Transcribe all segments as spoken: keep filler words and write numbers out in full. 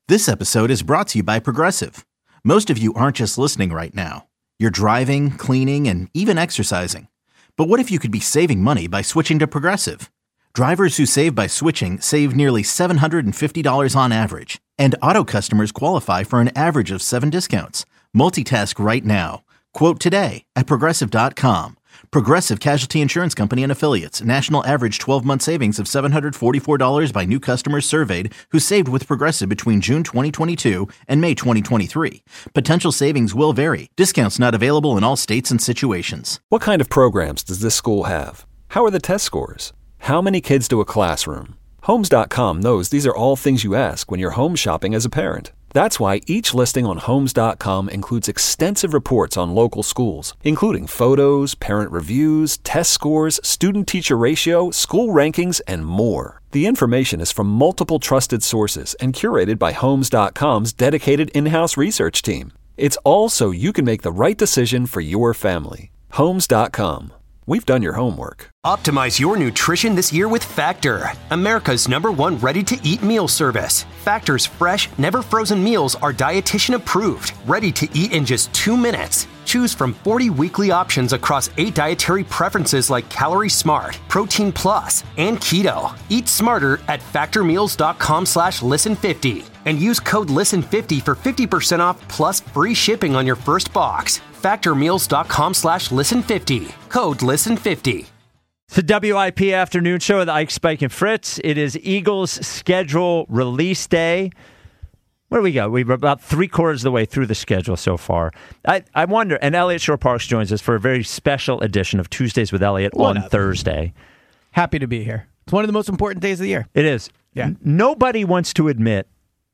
This episode is brought to you by Progressive. Most of you aren't just listening right now. You're driving, cleaning, and even exercising. But what if you could be saving money by switching to Progressive? Drivers who save by switching save nearly seven hundred fifty dollars on average. And auto customers qualify for an average of seven discounts. Multitask right now. Quote today at Progressive dot com. Progressive Casualty Insurance Company and Affiliates. National average twelve-month savings of seven hundred forty-four dollars by new customers surveyed who saved with Progressive between June twenty twenty-two and May twenty twenty-three. Potential savings will vary. Discounts not available in all states and situations. What kind of programs does this school have? How are the test scores? How many kids do a classroom? Homes dot com knows these are all things you ask when you're home shopping as a parent. That's why each listing on Homes dot com includes extensive reports on local schools, including photos, parent reviews, test scores, student-teacher ratio, school rankings, and more. The information is from multiple trusted sources and curated by Homes dot com's dedicated in-house research team. It's all so you can make the right decision for your family. Homes dot com. We've done your homework. Optimize your nutrition this year with Factor, America's number one ready-to-eat meal service. Factor's fresh, never-frozen meals are dietitian approved, ready to eat in just two minutes. Choose from forty weekly options across eight dietary preferences like Calorie Smart, Protein Plus, and Keto. Eat smarter at factor meals dot com slash listen fifty and use code listen fifty for fifty percent off plus free shipping on your first box. factor meals dot com slash listen fifty. Code listen fifty. It's the W I P Afternoon Show with Ike, Spike, and Fritz. It is Eagles schedule release day. What do we got? We're about three quarters of the way through the schedule so far. I, I wonder, and Elliot Shore-Parks joins us for a very special edition of Tuesdays with Elliot What on up? Thursday. Happy to be here. It's one of the most important days of the year. It is. Yeah. N- Nobody wants to admit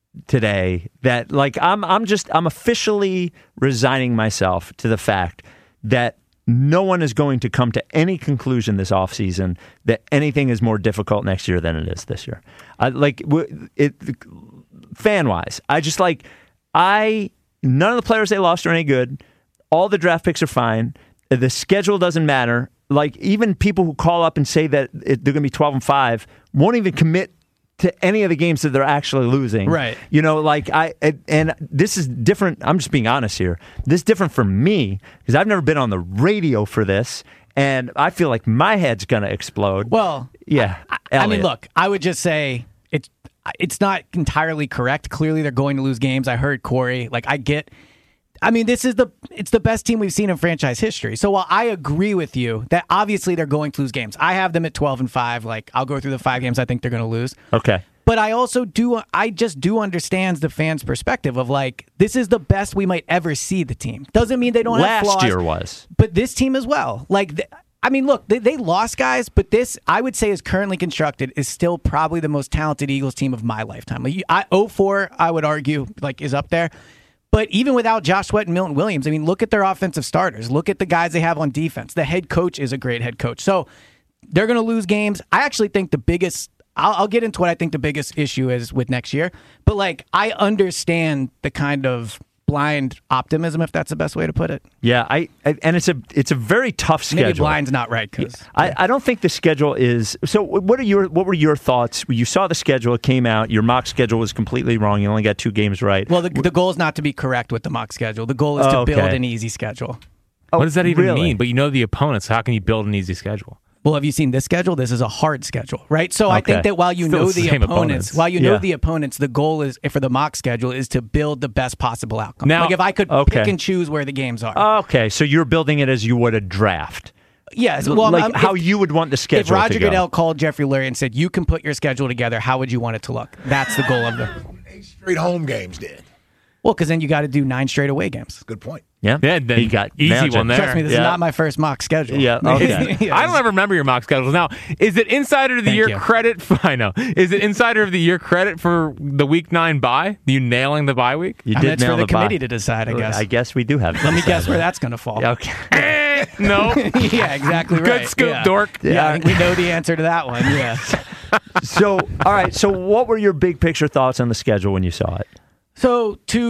today that, like, I'm I'm just, I'm officially resigning myself to the fact that no one is going to come to any conclusion this offseason that anything is more difficult next year than it is this year. I, like, w- it, fan-wise, I just, like, I, none of the players they lost are any good. All the draft picks are fine. The schedule doesn't matter. Like, even people who call up and say that it, they're going to be twelve and five won't even commit to any of the games that they're actually losing. Right. You know, like, I, and this is different. I'm just being honest here. This is different for me because I've never been on the radio for this, and I feel like my head's going to explode. Well, yeah. I, I mean, Elliot. look, I would just say it's it's not entirely correct. Clearly, they're going to lose games. I heard Corey. Like, I get. I mean, this is the it's the best team we've seen in franchise history. So while I agree with you that obviously they're going to lose games, I have them at twelve and five. Like, I'll go through the five games I think they're going to lose. Okay. But I also do, I just do understand the fans' perspective of, like, this is the best we might ever see the team. Doesn't mean they don't have flaws. Last year was. But this team as well. Like, th- I mean, look, they, they lost guys, but this, I would say, is currently constructed, is still probably the most talented Eagles team of my lifetime. Like, I, oh four, I would argue, like, is up there. But even without Josh Sweat and Milton Williams, I mean, look at their offensive starters. Look at the guys they have on defense. The head coach is a great head coach. So they're going to lose games. I actually think the biggest, I'll, I'll get into what I think the biggest issue is with next year. But, like, I understand the kind of blind optimism, if that's the best way to put it. Yeah, I, I and it's a it's a very tough schedule. Maybe blind's not right, because I, yeah. I don't think the schedule is. So, what are your what were your thoughts? You saw the schedule; it came out. Your mock schedule was completely wrong. You only got two games right. Well, the, the goal is not to be correct with the mock schedule. The goal is to oh, okay. build an easy schedule. Oh, what does that even really? mean? But you know the opponents. How can you build an easy schedule? Well, have you seen this schedule? This is a hard schedule, right? So okay. I think that while you Still know the the same opponents, opponents. while you know Yeah. the opponents, the goal is for the mock schedule is to build the best possible outcome. Now- like if I could Okay. pick and choose where the games are. Okay, so you're building it as you would a draft. yes, well, like I'm- how if, you would want the schedule if Roger to go. Goodell called Jeffrey Lurie and said, "You can put your schedule together. How would you want it to look?" That's the goal of the. Eight straight home games did. Well, because then you got to do nine straight away games. Good point. Yeah, Yeah, then he got easy nailed one you. there. Trust me, this Yeah. is not my first mock schedule. Yeah, okay. Yeah. I don't ever remember your mock schedules. Now, is it Insider of the Thank Year you. credit? For, I know. Is it Insider of the Year credit for the Week Nine bye? You nailing the bye week? You I mean, did that's nail for the, the bye. committee to decide, I guess. I guess we do have. to Let me decide guess where that. that's going to fall. Okay. Eh, no. yeah, exactly right. Good scoop, yeah. dork. Yeah, I think we know the answer to that one. Yeah. So, all right. So, what were your big picture thoughts on the schedule when you saw it? So to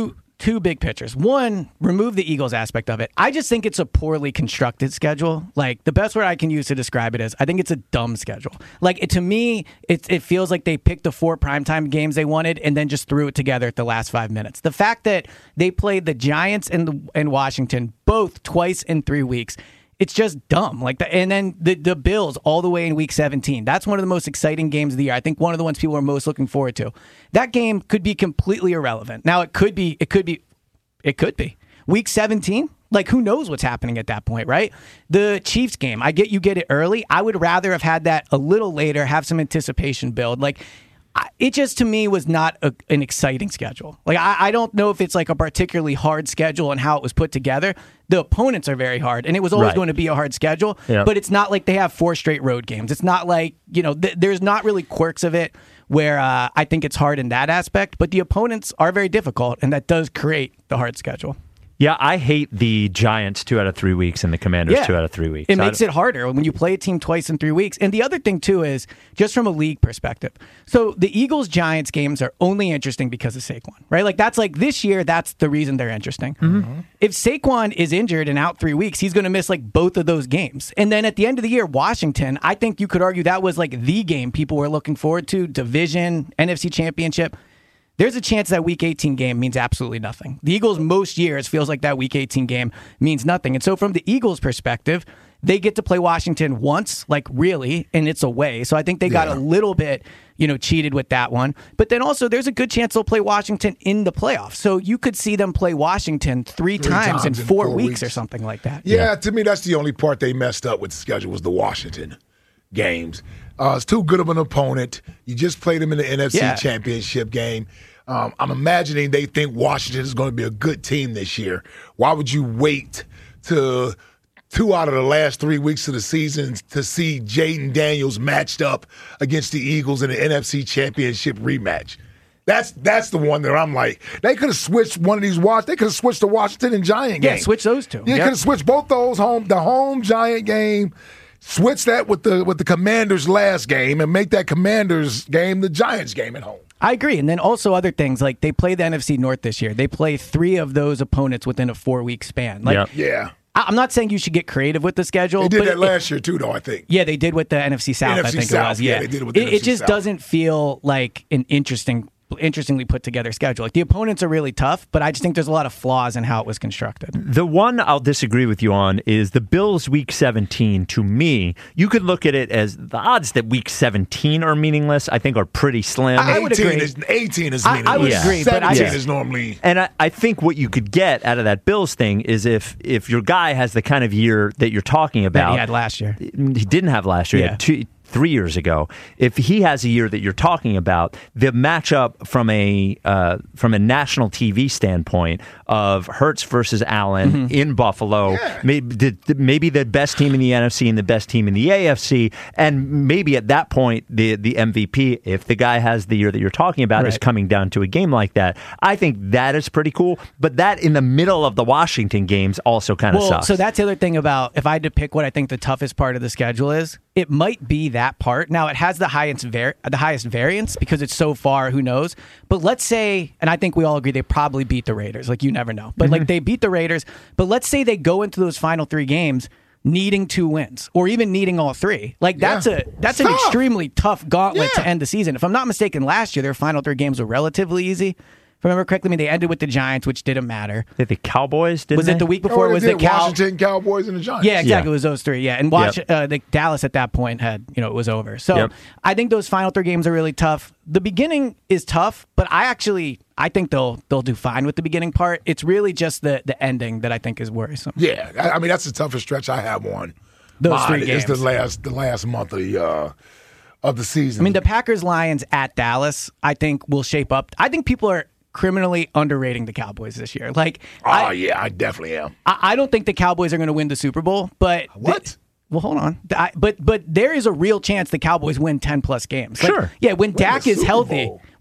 two big pictures. One, remove the Eagles aspect of it. I just think it's a poorly constructed schedule. Like, the best word I can use to describe it is, I think it's a dumb schedule. Like, it, to me, it, it feels like they picked the four primetime games they wanted and then just threw it together at the last five minutes. The fact that they played the Giants and, the, and Washington both twice in three weeks, it's just dumb. Like, the, and then the, the Bills all the way in week seventeen. That's one of the most exciting games of the year. I think one of the ones people are most looking forward to. That game could be completely irrelevant. Now, it could be, it could be, it could be. Week seventeen? Like, who knows what's happening at that point, right? The Chiefs game, I get you get it early. I would rather have had that a little later, have some anticipation build. Like, it just, to me, was not a, an exciting schedule. Like, I, I don't know if it's like a particularly hard schedule and how it was put together. The opponents are very hard, and it was always Right. going to be a hard schedule, Yep. but it's not like they have four straight road games. It's not like, you know, th- there's not really quirks of it where uh, I think it's hard in that aspect, but the opponents are very difficult, and that does create the hard schedule. Yeah, I hate the Giants two out of three weeks and the Commanders Yeah. two out of three weeks. It I makes don't- it harder when you play a team twice in three weeks. And the other thing, too, is just from a league perspective. So the Eagles-Giants games are only interesting because of Saquon, right? Like, that's like this year, that's the reason they're interesting. Mm-hmm. If Saquon is injured and out three weeks, he's going to miss like both of those games. And then at the end of the year, Washington, I think you could argue that was like the game people were looking forward to, division, N F C Championship. There's a chance that Week eighteen game means absolutely nothing. The Eagles, most years, feels like that Week eighteen game means nothing. And so from the Eagles' perspective, they get to play Washington once, like really, and it's away. So I think they got Yeah. a little bit, you know, cheated with that one. But then also, there's a good chance they'll play Washington in the playoffs. So you could see them play Washington three, Three times, times in in four, four weeks, weeks. or something like that. Yeah, to me, that's the only part they messed up with the schedule was the Washington games. Uh, it's too good of an opponent. You just played them in the N F C Yeah. Championship game. Um, I'm imagining they think Washington is going to be a good team this year. Why would you wait to two out of the last three weeks of the season to see Jaden Daniels matched up against the Eagles in the N F C Championship rematch? That's that's the one that I'm like, they could have switched one of these watch. They could have switched the Washington and Giant Yeah, game. switch those two. Yeah, Yep. could have switched both those home, the home Giant game, switch that with the with the Commanders' last game, and make that Commanders game the Giants game at home. I agree. And then also other things, like they play the N F C North this year. They play three of those opponents within a four-week span. Like, Yep. Yeah, I- I'm not saying you should get creative with the schedule. they did but that it- last year too, though. I think. Yeah, they did with the N F C South, N F C I think it South, was. yeah, Yeah, they did it with the it, N F it C just South. doesn't feel like an interesting, interestingly put together schedule. Like, the opponents are really tough, but I just think there's a lot of flaws in how it was constructed. The one I'll disagree with you on is the Bills Week seventeen. To me, you could look at it as the odds that Week seventeen are meaningless, I think, are pretty slim. I would eighteen agree. is eighteen is I- I meaningless. would agree, but I seventeen just- is normally. And I, I think what you could get out of that Bills thing is if if your guy has the kind of year that you're talking That about. he had last year. He didn't have last year. He Yeah. had two, three years ago. If he has a year that you're talking about, the matchup from a uh, from a national T V standpoint of Hurts versus Allen Mm-hmm. in Buffalo, Yeah. maybe, the, maybe the best team in the N F C and the best team in the A F C, and maybe at that point the the M V P, if the guy has the year that you're talking about, is Right. coming down to a game like that. I think that is pretty cool. But that in the middle of the Washington games also kind of Well, sucks. so that's the other thing about, if I had to pick what I think the toughest part of the schedule is, it might be that part. Now, it has the highest var- the highest variance because it's so far, who knows? But let's say, and I think we all agree, they probably beat the Raiders. Like, you never know. But like, they beat the Raiders. But let's say they go into those final three games needing two wins or even needing all three. Like, that's Yeah. a that's It's an tough. extremely tough gauntlet Yeah. to end the season. If I'm not mistaken, last year their final three games were relatively easy. If I remember correctly, I mean, they ended with the Giants, which didn't matter. the Cowboys, didn't Was they? it the week Oh, before? they was did. the Cow- Washington Cowboys and the Giants? Yeah, exactly. Yeah. It was those three. Yeah, and watch Yep. uh, the Dallas at that point had, you know, it was over. So Yep. I think those final three games are really tough. The beginning is tough, but I actually I think they'll they'll do fine with the beginning part. It's really just the the ending that I think is worrisome. Yeah, I, I mean that's the toughest stretch I have on. Those mine. three It's the games. last the last month of the uh, of the season. I mean, the Packers Lions at Dallas, I think will shape up. I think people are criminally underrating the Cowboys this year. Like, oh I, yeah, I definitely am. I I don't think the Cowboys are going to win the Super Bowl, but What? the- well, hold on. I, but but there is a real chance the Cowboys win ten plus games. Like, Sure. yeah, when Dak the is Super healthy, Bowl.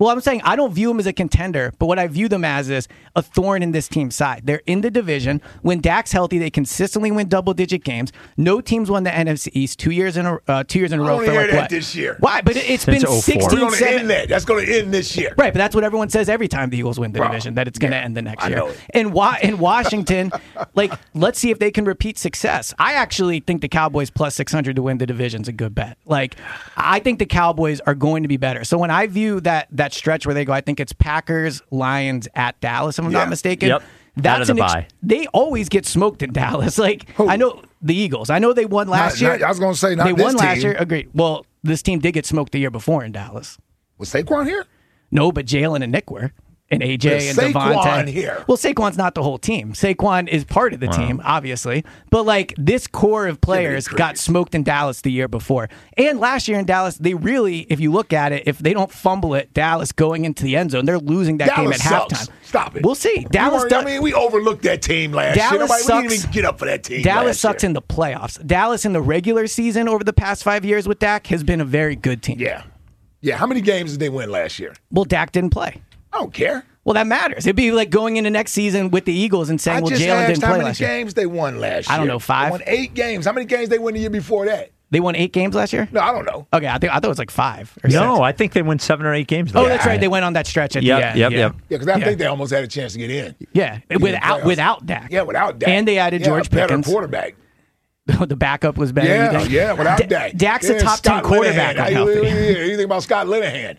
Well, I'm saying I don't view them as a contender, but what I view them as is a thorn in this team's side. They're in the division. When Dak's healthy, they consistently win double-digit games. No teams won the N F C East two years in a uh, two years in a I row. don't for hear like that what? this year. Why? But it, it's Since been oh four. sixteen, We're going to seven end that. That's going to end this year. Right, but that's what everyone says every time the Eagles win the Bro, division, that it's going to yeah, end the next I year. know it. In, Wa- in Washington, like, let's see if they can repeat success. I actually think the Cowboys plus six hundred to win the division is a good bet. Like, I think the Cowboys are going to be better. So when I view that that stretch where they go, I think it's Packers, Lions at Dallas, if I'm Yeah. not mistaken. Yep. That's Out of the an ex- bye. They always get smoked in Dallas. Like, Who? I know the Eagles. I know they won last Not- year. not- I was gonna say, not They this won last team. year. Agreed. Well, this team did get smoked the year before in Dallas. Was Saquon here? No, but Jalen and Nick were. And A J and There's Saquon Devontae. here. Well, Saquon's not the whole team. Saquon is part of the team, obviously. But, like, this core of players credit. got smoked in Dallas the year before. And last year in Dallas, they really, if you look at it, if they don't fumble it, Dallas going into the end zone, they're losing that game at Dallas sucks. halftime. Stop it. We'll see. We Dallas weren't- does. I mean, we overlooked that team last Dallas year. Nobody, we didn't sucks. even get up for that team. Dallas last sucks year. in the playoffs. Dallas in the regular season over the past five years with Dak has been a very good team. Yeah. Yeah. How many games did they win last year? Well, Dak didn't play. I don't care. Well, that matters. It'd be like going into next season with the Eagles and saying, I well, just Jalen asked didn't how play many last year. games they won last year. I don't know, five? They won eight games. How many games they won the year before that? They won eight games last year? No, I don't know. Okay, I think I thought it was like five or No, six. I think they win seven or eight games. Oh, though. that's right. They went on that stretch at Yep, the end. yep, yeah. yep. Yeah, because I Yeah. think they almost had a chance to get in. Yeah, the without playoffs. without Dak. Yeah, without Dak. And they added Yeah, George a better Pickens. quarterback. The backup was better. you Yeah, think? yeah, without Da- Dak. Dak's yeah, a top Scott ten quarterback. Linehan. when How you, healthy. yeah, yeah, you think about Scott Linehan?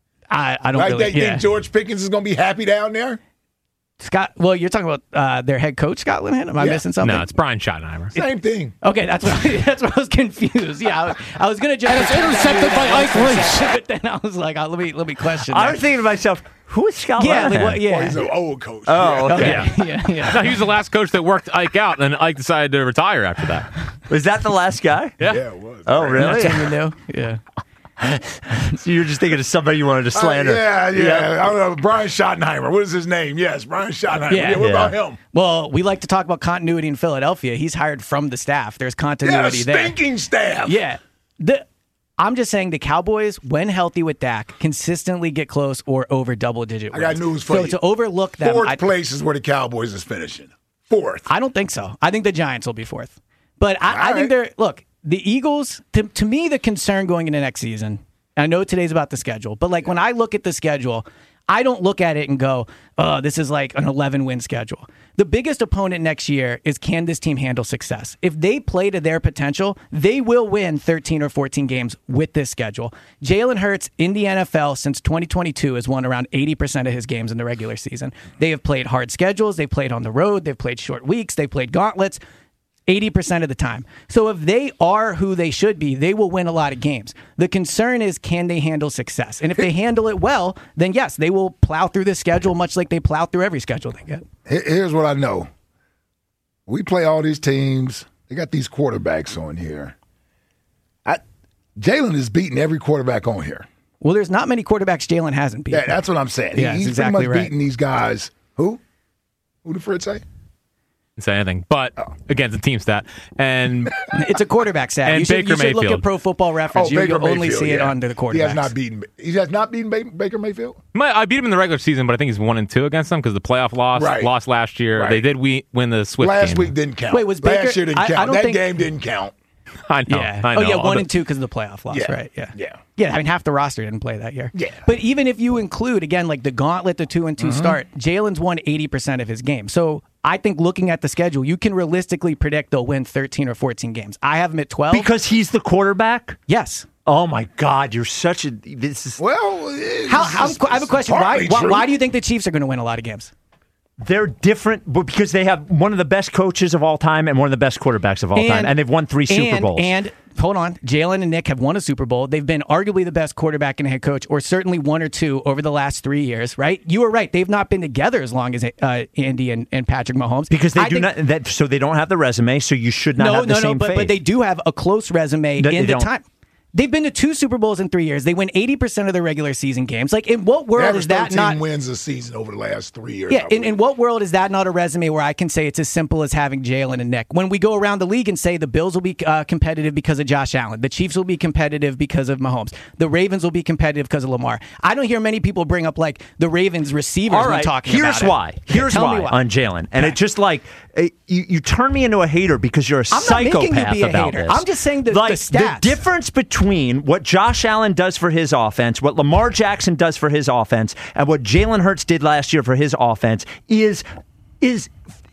I, I don't Like really. that, you yeah. think George Pickens is going to be happy down there? Scott. Well, you're talking about uh, their head coach, Scott Linehan. Am I Yeah. missing something? No, it's Brian Schottenheimer. Same thing. Okay, that's what that's what I was confused. Yeah, I was, I was gonna just And it's intercepted by Ike Reese. but then I was like, oh, let me let me question. I that. was thinking to myself, who is Scott yeah, Linehan? like, what, yeah. Well, he's an old coach. Oh, Yeah. okay. yeah, yeah, yeah. No, he was the last coach that worked Ike out, and then Ike decided to retire after that. Was that the last guy? Yeah. Yeah, it was. Oh, really? That's when you knew. Yeah. So you're just thinking of somebody you wanted to Uh, slander. yeah, yeah. I don't know. Brian Schottenheimer. What is his name? Yes, Brian Schottenheimer. Yeah. Yeah, what Yeah. about him? Well, we like to talk about continuity in Philadelphia. He's hired from the staff. There's Yeah, continuity there. stinking staff. Yeah. The I'm just saying the Cowboys, when healthy with Dak, consistently get close or over double digit I got wins. news for so you. to overlook them, Fourth I, place is where the Cowboys is finishing. Fourth. I don't think so. I think the Giants will be fourth. But I, I All think right. they're look, the Eagles, to, to me, the concern going into next season, I know today's about the schedule, but like when I look at the schedule, I don't look at it and go, oh, this is like an eleven win schedule. The biggest opponent next year is, can this team handle success? If they play to their potential, they will win thirteen or fourteen games with this schedule. Jalen Hurts in the N F L since twenty twenty-two has won around eighty percent of his games in the regular season. They have played hard schedules. They've played on the road. They've played short weeks. They've played gauntlets. eighty percent of the time. So if they are who they should be, they will win a lot of games. The concern is, can they handle success? And if they handle it well, then yes, they will plow through the schedule much like they plow through every schedule they get. Here- Here's what I know. We play all these teams. They got these quarterbacks on here. I, Jalen is beating every quarterback on here. Well, there's not many quarterbacks Jalen hasn't beat. Yeah, that's what I'm saying. He- Yeah, that's he's exactly pretty much right. beating these guys. Who? Who did Fred say? Didn't say anything, but again, it's a team stat, and It's a quarterback stat. And you should, Baker you should look Mayfield. at Pro Football Reference. you, Baker you'll only Mayfield, see it yeah. under the quarterbacks. He has not beaten. He has not beaten Ba- Baker Mayfield. my, I beat him in the regular season, but I think he's one and two against them because the playoff loss, Right. lost last year. Right. They did we, win the Swift Last game. week didn't count. Wait, was Baker- last year didn't I- I count? don't that think- game didn't count. I know. Yeah. I know. Oh, yeah, one But- and two because of the playoff loss, Yeah. right? Yeah. Yeah. Yeah, I mean, half the roster didn't play that year. Yeah. But even if you include, again, like the gauntlet, the two and two start, Jalen's won eighty percent of his games. So I think looking at the schedule, you can realistically predict they'll win thirteen or fourteen games. I have them at twelve. Because he's the quarterback? yes. Oh, my God. You're such a. This is. Well, How, how, I have a question. Why, partly why, true. why do you think the Chiefs are going to win a lot of games? They're different but because they have one of the best coaches of all time and one of the best quarterbacks of all time. And they've won three Super and, Bowls. And hold on, Jalen and Nick have won a Super Bowl. They've been arguably the best quarterback and head coach, or certainly one or two over the last three years, right? You were right. They've not been together as long as uh, Andy and, and Patrick Mahomes. because they I do think- not. That, so they don't have the resume, so you should not No, have the no, no, same but, faith. but they do have a close resume No, in they the don't. time. They've been to two Super Bowls in three years. They win eighty percent of their regular season games. Like, in what world is that not wins a season over the last three years? Yeah, in, in what world is that not a resume where I can say it's as simple as having Jalen and Nick? When we go around the league and say the Bills will be uh, competitive because of Josh Allen, the Chiefs will be competitive because of Mahomes, the Ravens will be competitive because of Lamar. I don't hear many people bring up like the Ravens receivers All right, when talking here's about it. why. Here's Tell why, me why on Jalen, and Okay. it just like it, you, you turn me into a hater because you're a I'm not making you psychopath be a about hater. this. I'm just saying the- like, the stats. The difference between what Josh Allen does for his offense, what Lamar Jackson does for his offense, and what Jalen Hurts did last year for his offense is is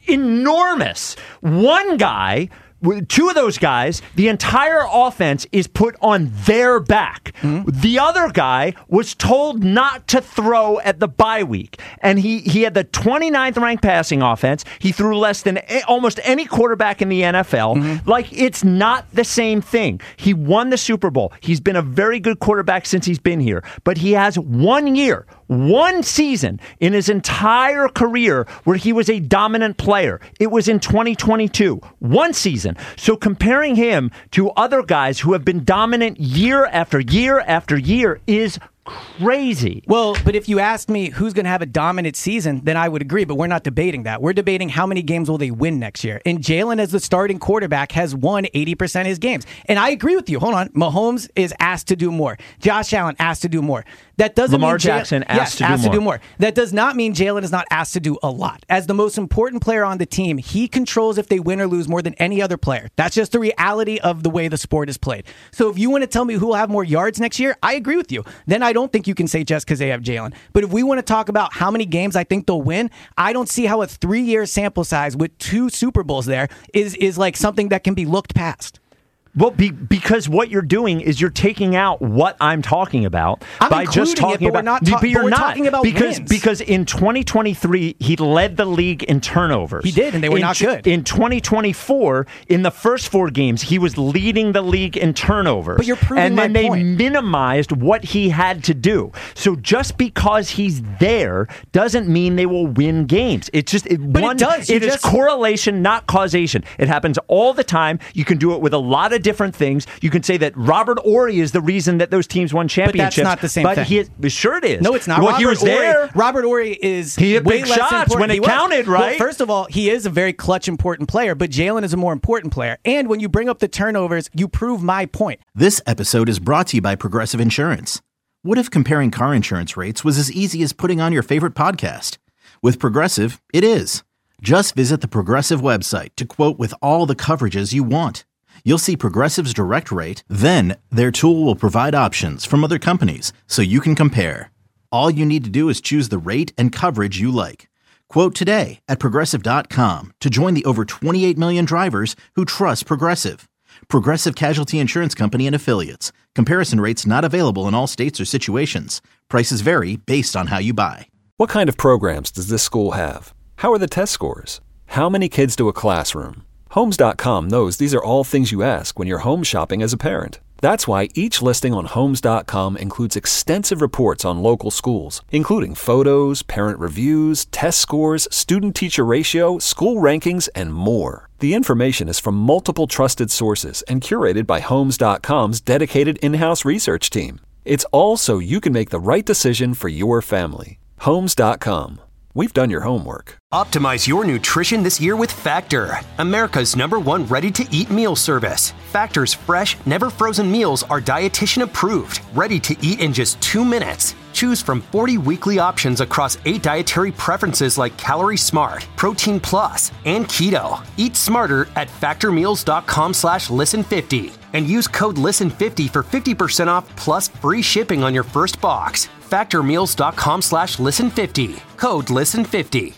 enormous. One guy. Two of those guys, the entire offense is put on their back. Mm-hmm. The other guy was told not to throw at the bye week. And he, he had the twenty-ninth ranked passing offense. He threw less than a, almost any quarterback in the N F L. Mm-hmm. Like, it's not the same thing. He won the Super Bowl. He's been a very good quarterback since he's been here. But he has one year, one season in his entire career where he was a dominant player. It was in twenty twenty-two. One season. So comparing him to other guys who have been dominant year after year after year is crazy. Well, but if you asked me who's going to have a dominant season, then I would agree, but we're not debating that. We're debating how many games will they win next year. And Jalen, as the starting quarterback, has won eighty percent of his games. And I agree with you. Hold on. Mahomes is asked to do more. Josh Allen asked to do more. That doesn't Lamar mean Jackson Jalen, asked, yes, to, do asked more. to do more. That does not mean Jalen is not asked to do a lot. As the most important player on the team, he controls if they win or lose more than any other player. That's just the reality of the way the sport is played. So if you want to tell me who will have more yards next year, I agree with you. Then I don't think you can say just because they have Jalen. But if we want to talk about how many games I think they'll win, I don't see how a three-year sample size with two Super Bowls there is is like something that can be looked past. Well, be, because what you're doing is you're taking out what I'm talking about I'm by just talking it, but about. We're not ta- but you're but we're not talking about because wins. because in twenty twenty-three he led the league in turnovers. He did, and they were in, not good. In twenty twenty-four, in the first four games, he was leading the league in turnovers. But you're proving and then my they point. minimized what he had to do. So just because he's there doesn't mean they will win games. It's just it, But it one. does. You It is just- correlation, not causation. It happens all the time. You can do it with a lot of different things. You can say that Robert Ory is the reason that those teams won championships. But that's not the same but thing. He is, sure it is. No, it's not. Well, Robert he was Ory, there. Robert Ory is He hit way big less shots important. when it He was. counted, Well, right? first of all, he is a very clutch, important player, but Jalen is a more important player. And when you bring up the turnovers, you prove my point. This episode is brought to you by Progressive Insurance. What if comparing car insurance rates was as easy as putting on your favorite podcast? With Progressive, it is. Just visit the Progressive website to quote with all the coverages you want. You'll see Progressive's direct rate, then their tool will provide options from other companies so you can compare. All you need to do is choose the rate and coverage you like. Quote today at Progressive dot com to join the over twenty-eight million drivers who trust Progressive. Progressive Casualty Insurance Company and Affiliates. Comparison rates not available in all states or situations. Prices vary based on how you buy. What kind of programs does this school have? How are the test scores? How many kids do a classroom? Homes dot com knows these are all things you ask when you're home shopping as a parent. That's why each listing on Homes dot com includes extensive reports on local schools, including photos, parent reviews, test scores, student-teacher ratio, school rankings, and more. The information is from multiple trusted sources and curated by Homes dot com's dedicated in-house research team. It's all so you can make the right decision for your family. Homes dot com. We've done your homework. Optimize your nutrition this year with Factor, America's number one ready-to-eat meal service. Factor's fresh, never frozen meals are dietitian approved, ready to eat in just two minutes. Choose from forty weekly options across eight dietary preferences like Calorie Smart, Protein Plus, and Keto. Eat smarter at factormeals.com slash listen50 and use code listen fifty for fifty percent off plus free shipping on your first box. factormeals.com slash listen50. Code listen fifty.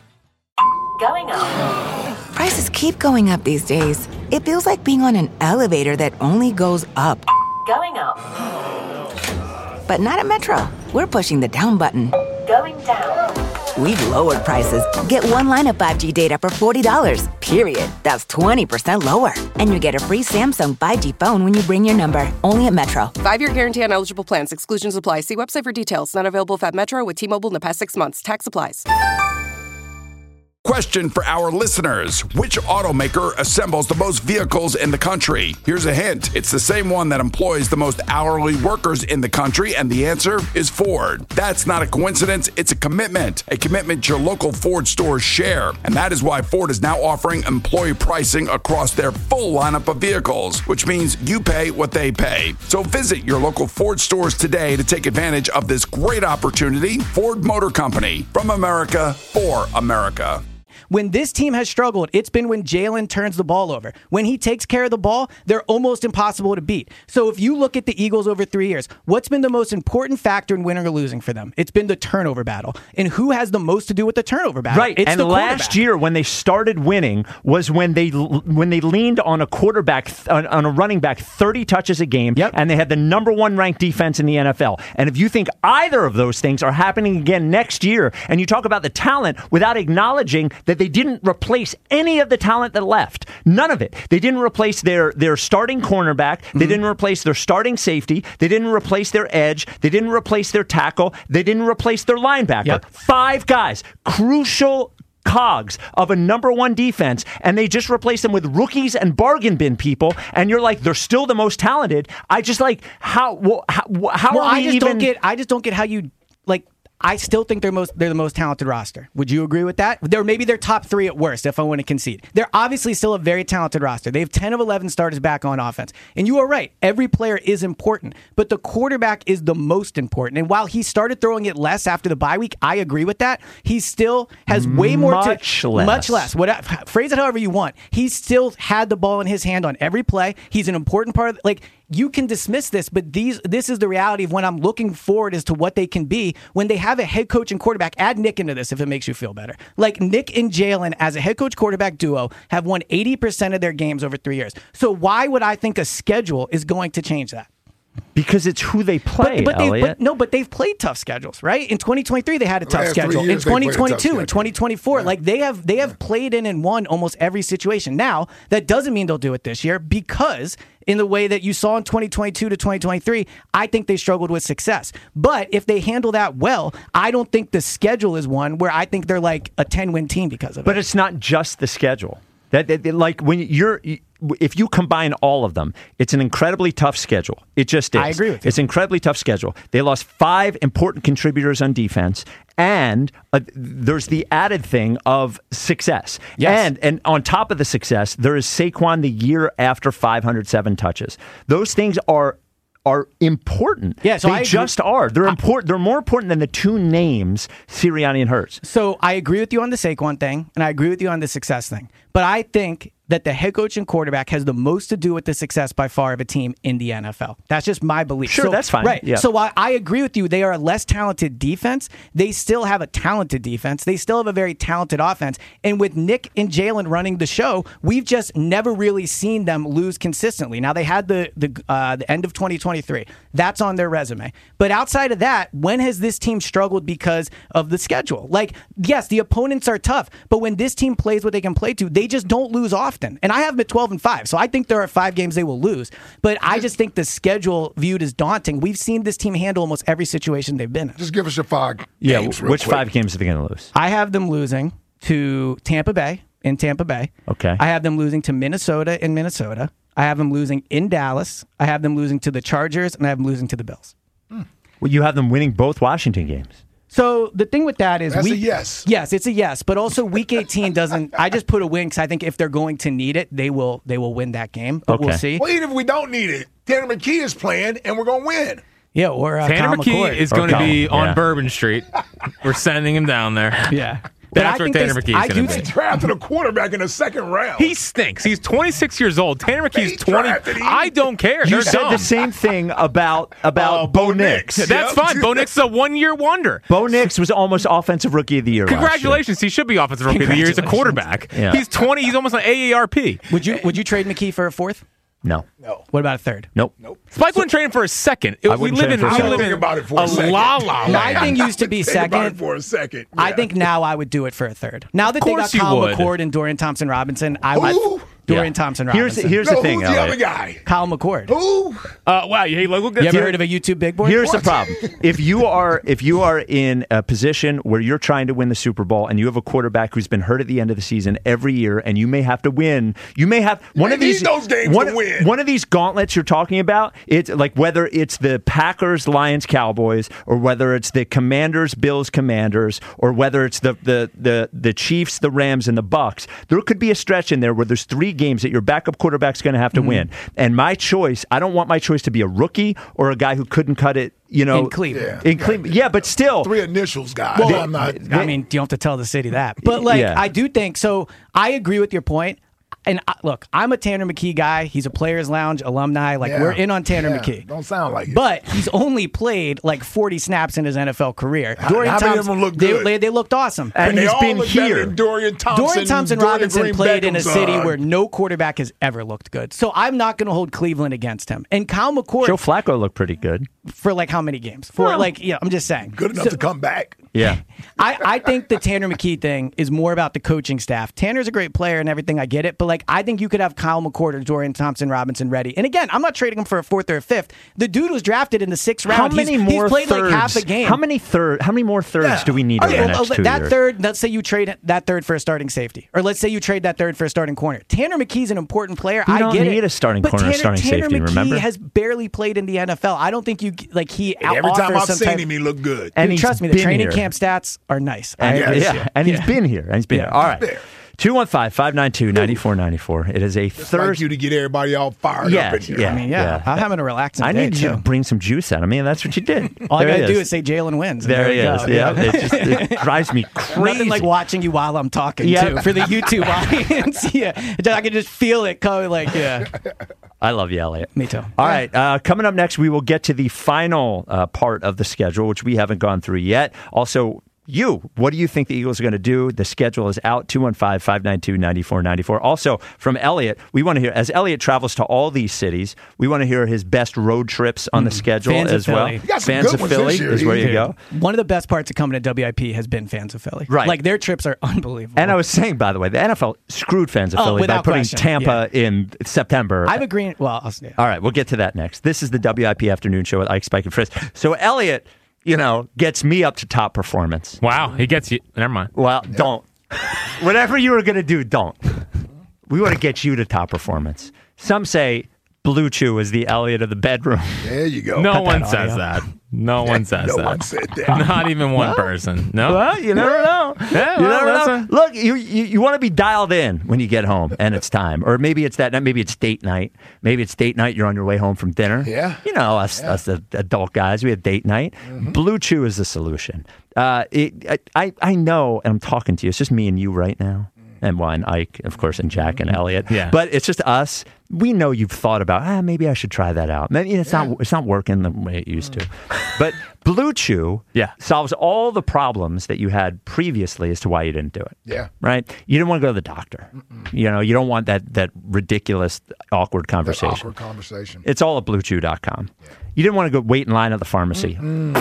Going up. Prices keep going up these days. It feels like being on an elevator that only goes up. Going up. But not at Metro. We're pushing the down button. Going down. We've lowered prices. Get one line of five G data for forty dollars, period. That's twenty percent lower. And you get a free Samsung five G phone when you bring your number. Only at Metro. Five-year guarantee on eligible plans. Exclusions apply. See website for details. Not available at Metro with T-Mobile in the past six months. Tax applies. Question for our listeners. Which automaker assembles the most vehicles in the country? Here's a hint. It's the same one that employs the most hourly workers in the country, and the answer is Ford. That's not a coincidence. It's a commitment. A commitment your local Ford stores share. And that is why Ford is now offering employee pricing across their full lineup of vehicles, which means you pay what they pay. So visit your local Ford stores today to take advantage of this great opportunity. Ford Motor Company, from America, for America. When this team has struggled, it's been when Jalen turns the ball over. When he takes care of the ball, they're almost impossible to beat. So if you look at the Eagles over three years, what's been the most important factor in winning or losing for them? It's been the turnover battle. And who has the most to do with the turnover battle? Right. It's and the last year when they started winning was when they when they leaned on a quarterback, on, on a running back, thirty touches a game, yep. and they had the number one ranked defense in the N F L. And if you think either of those things are happening again next year, and you talk about the talent without acknowledging that they didn't replace any of the talent that left. None of it. They didn't replace their, their starting cornerback. They mm-hmm. didn't replace their starting safety. They didn't replace their edge. They didn't replace their tackle. They didn't replace their linebacker. Yep. Five guys. Crucial cogs of a number one defense, and they just replace them with rookies and bargain bin people, and you're like, they're still the most talented. I just like, how, well, how, how well, are we I just even... don't get, I just don't get how you, like, I still think they're most they're the most talented roster. Would you agree with that? They're maybe they're top three at worst, if I want to concede. They're obviously still a very talented roster. They have ten of eleven starters back on offense. And you are right. Every player is important, but the quarterback is the most important. And while he started throwing it less after the bye week, I agree with that. He still has way more much to less. much less. What phrase it however you want. He still had the ball in his hand on every play. He's an important part of like you can dismiss this, but these this is the reality of when I'm looking forward as to what they can be when they have a head coach and quarterback. Add Nick into this if it makes you feel better. Like Nick and Jalen as a head coach quarterback duo have won eighty percent of their games over three years. So why would I think a schedule is going to change that? Because it's who they play, but, but Elliot. But, no, but they've played tough schedules, right? In twenty twenty-three, they had a tough Last schedule. three In years, they twenty played a tough twenty-two and schedule. twenty twenty-four, Yeah. like they have they have played in and won almost every situation. Now, that doesn't mean they'll do it this year because in the way that you saw in twenty twenty-two to twenty twenty-three, I think they struggled with success. But if they handle that well, I don't think the schedule is one where I think they're like a ten-win team because of it. But it's not just the schedule. That, that like when you're if you combine all of them, it's an incredibly tough schedule. It just is. I agree with you. It's an incredibly tough schedule. They lost five important contributors on defense, and uh, there's the added thing of success. Yes. And and on top of the success, there is Saquon the year after five hundred seven touches. Those things are are important. Yeah, so they I agree. just are. They're important. They're more important than the two names, Sirianni and Hurts. So I agree with you on the Saquon thing, and I agree with you on the success thing. But I think that the head coach and quarterback has the most to do with the success by far of a team in the N F L. That's just my belief. Sure, so, that's fine. Right. Yeah. So while I agree with you, they are a less talented defense. They still have a talented defense. They still have a very talented offense. And with Nick and Jalen running the show, we've just never really seen them lose consistently. Now, they had the the, uh, the end of twenty twenty-three. That's on their resume. But outside of that, when has this team struggled because of the schedule? Like, yes, the opponents are tough, but when this team plays what they can play to, they just don't lose often. And I have them at twelve and five, so I think there are five games they will lose. But I just think the schedule viewed as daunting. We've seen this team handle almost every situation they've been in. Just give us your five Yeah, games real which quick. five games are they going to lose? I have them losing to Tampa Bay in Tampa Bay. Okay. I have them losing to Minnesota in Minnesota. I have them losing in Dallas. I have them losing to the Chargers, and I have them losing to the Bills. Well, you have them winning both Washington games. So the thing with that is, That's we, a yes. Yes, it's a yes. But also, Week eighteen doesn't. I just put a win because I think if they're going to need it, they will. They will win that game. But Okay. we'll see. Well, even if we don't need it, Tanner McKee is playing, and we're going to win. Yeah, or uh, Tanner Kyle McKee McCord. is Or going to Kyle, be on yeah. Bourbon Street. We're sending him down there. Yeah. But That's I where think Tanner they- McKee I is do going to They be. think- drafted a quarterback in the second round. He stinks. He's twenty-six years old. Tanner They McKee's twenty. drafted him. I don't care. You They're said dumb. the same thing about about Uh, Bo Bo Nix. Nix. That's Yep. fine. Bo Nix is a one-year wonder. Bo Nix was almost offensive rookie of the year. last year. Congratulations. He should be offensive rookie of the year. He's a quarterback. Yeah. He's twenty. He's almost an A A R P. Would you Would you trade McKee for a fourth? No. No. What about a third? Nope. Nope. Spike wouldn't trade him for a second. I we wouldn't live trade in, him for a we second. live Think in about it for a a second. la la My land. thing used to be Think about second. it for a second. I Yeah. think now I would do it for a third. Now that they got course you Kyle would. McCord and Dorian Thompson-Robinson, I would. Who? Dorian Yeah. Thompson Here's Robinson. here's No, the thing, who's the Elliot. other guy? Kyle McCord. Who? Uh, wow, you hate local guys? You ever Here- heard of a YouTube big boy? Here's What? the problem. If you are if you are in a position where you're trying to win the Super Bowl and you have a quarterback who's been hurt at the end of the season every year and you may have to win, you may have one may of these need those games one, to win. one of these gauntlets you're talking about, it's like whether it's the Packers, Lions, Cowboys, or whether it's the Commanders, Bills, Commanders, or whether it's the the the, the Chiefs, the Rams, and the Bucks. There could be a stretch in there where there's three games that your backup quarterback's going to have to Mm-hmm. win. And my choice, I don't want my choice to be a rookie or a guy who couldn't cut it, you know, In Cleveland. Yeah. in Cleveland. Yeah, but still. Three initials, guys. Well, I'm not. I mean, you don't have to tell the city that. But, like, Yeah. I do think so. I agree with your point. And I, look, I'm a Tanner McKee guy. He's a Players Lounge alumni. Like, Yeah. we're in on Tanner Yeah. McKee. Don't sound like it. But he's only played like forty snaps in his N F L career. How- Dorian how many of Thompson, them look they- good? They, they looked awesome. And And they he's all been look better here. than Dorian Thompson. Dorian Thompson Dorian Robinson Green played in a Beckham's city son. where no quarterback has ever looked good. So I'm not going to hold Cleveland against him. And Kyle McCord, Joe Flacco looked pretty good. for like how many games? For Well, like, yeah, I'm just saying. Good enough So- to come back. Yeah. I, I think the Tanner McKee thing is more about the coaching staff. Tanner's a great player and everything. I get it. But, like, I think you could have Kyle McCord or Dorian Thompson Robinson ready. And, again, I'm not trading him for a fourth or a fifth. The dude was drafted in the sixth round. How many he's, more he's played thirds? like half a game. How many third? How many more thirds Yeah. do we need Okay, in the well, next two that years? third, let's say you trade that third for a starting safety. Or let's say you trade that third for a starting corner. Tanner McKee's an important player. We I don't get need it. a starting But corner or Tanner, starting Tanner safety, McKee remember? has barely played in the N F L. I don't think you, like, he And every time offers I've some seen type- him, he looked good. And Dude, he's trust me, the been training here. camp stats are nice. I And, agree. yeah, and he's been here. And he's been Yeah. here. All right. There. two one five, five nine two, nine four nine four. It is a Like Thursday. you to get everybody all fired Yeah, up in here. yeah. I mean, yeah, I'm having a relaxing I day, need you too. to bring some juice out of me, and that's what you did. All I There got to he do is say Jalen wins. and There he we is. go. Yeah, it just it drives me crazy. Nothing like watching you while I'm talking, Yeah. too, for the YouTube audience. Yeah, I can just feel it coming, like, yeah. I love you, Elliot. Me too. All right. Uh, coming up next, we will get to the final uh, part of the schedule, which we haven't gone through yet. Also, you, what do you think the Eagles are going to do? The schedule is out, two one five, five nine two, nine four nine four. Also, from Elliot, we want to hear, as Elliot travels to all these cities, we want to hear his best road trips on the schedule Fans of as well. Philly. You got some Fans good of ones Philly this year, is where you dude. go. One of the best parts of coming to W I P has been fans of Philly. Right. Like, their trips are unbelievable. And I was saying, by the way, the N F L screwed fans of Oh, Philly by without putting question. Tampa in September. I'm agreeing. Well, I'll, yeah. All right, we'll get to that next. This is the W I P Afternoon Show with Ike, Spike, and Fritz. So Elliot, you know, gets me up to top performance. Wow, he gets you. Never mind. Well, don't. Whatever you were going to do, don't. We want to get you to top performance. Some say Blue Chew is the Elliot of the bedroom. There you go. No Cut one that says audio. that. No one says No that. one said that. Not even one person. No. Well, you never know. Yeah, you well, never know. listen. Look, you, you you want to be dialed in when you get home and it's time. Or maybe it's that night. Maybe it's date night. Maybe it's date night. You're on your way home from dinner. Yeah. You know, us, us uh, adult guys, we have date night. Mm-hmm. Blue Chew is the solution. Uh, it, I, I know, and I'm talking to you. It's just me and you right now. And well, and Ike, of course, and Jack and Elliot. Yeah. But it's just us. We know you've thought about, ah, maybe I should try that out. Maybe it's not it's not working the way it used to. But Blue Chew Yeah. solves all the problems that you had previously as to why you didn't do it. Yeah. Right? You didn't want to go to the doctor. You know, you don't want that that ridiculous, awkward That conversation. awkward conversation. It's all at blue chew dot com. You didn't want to go wait in line at the pharmacy.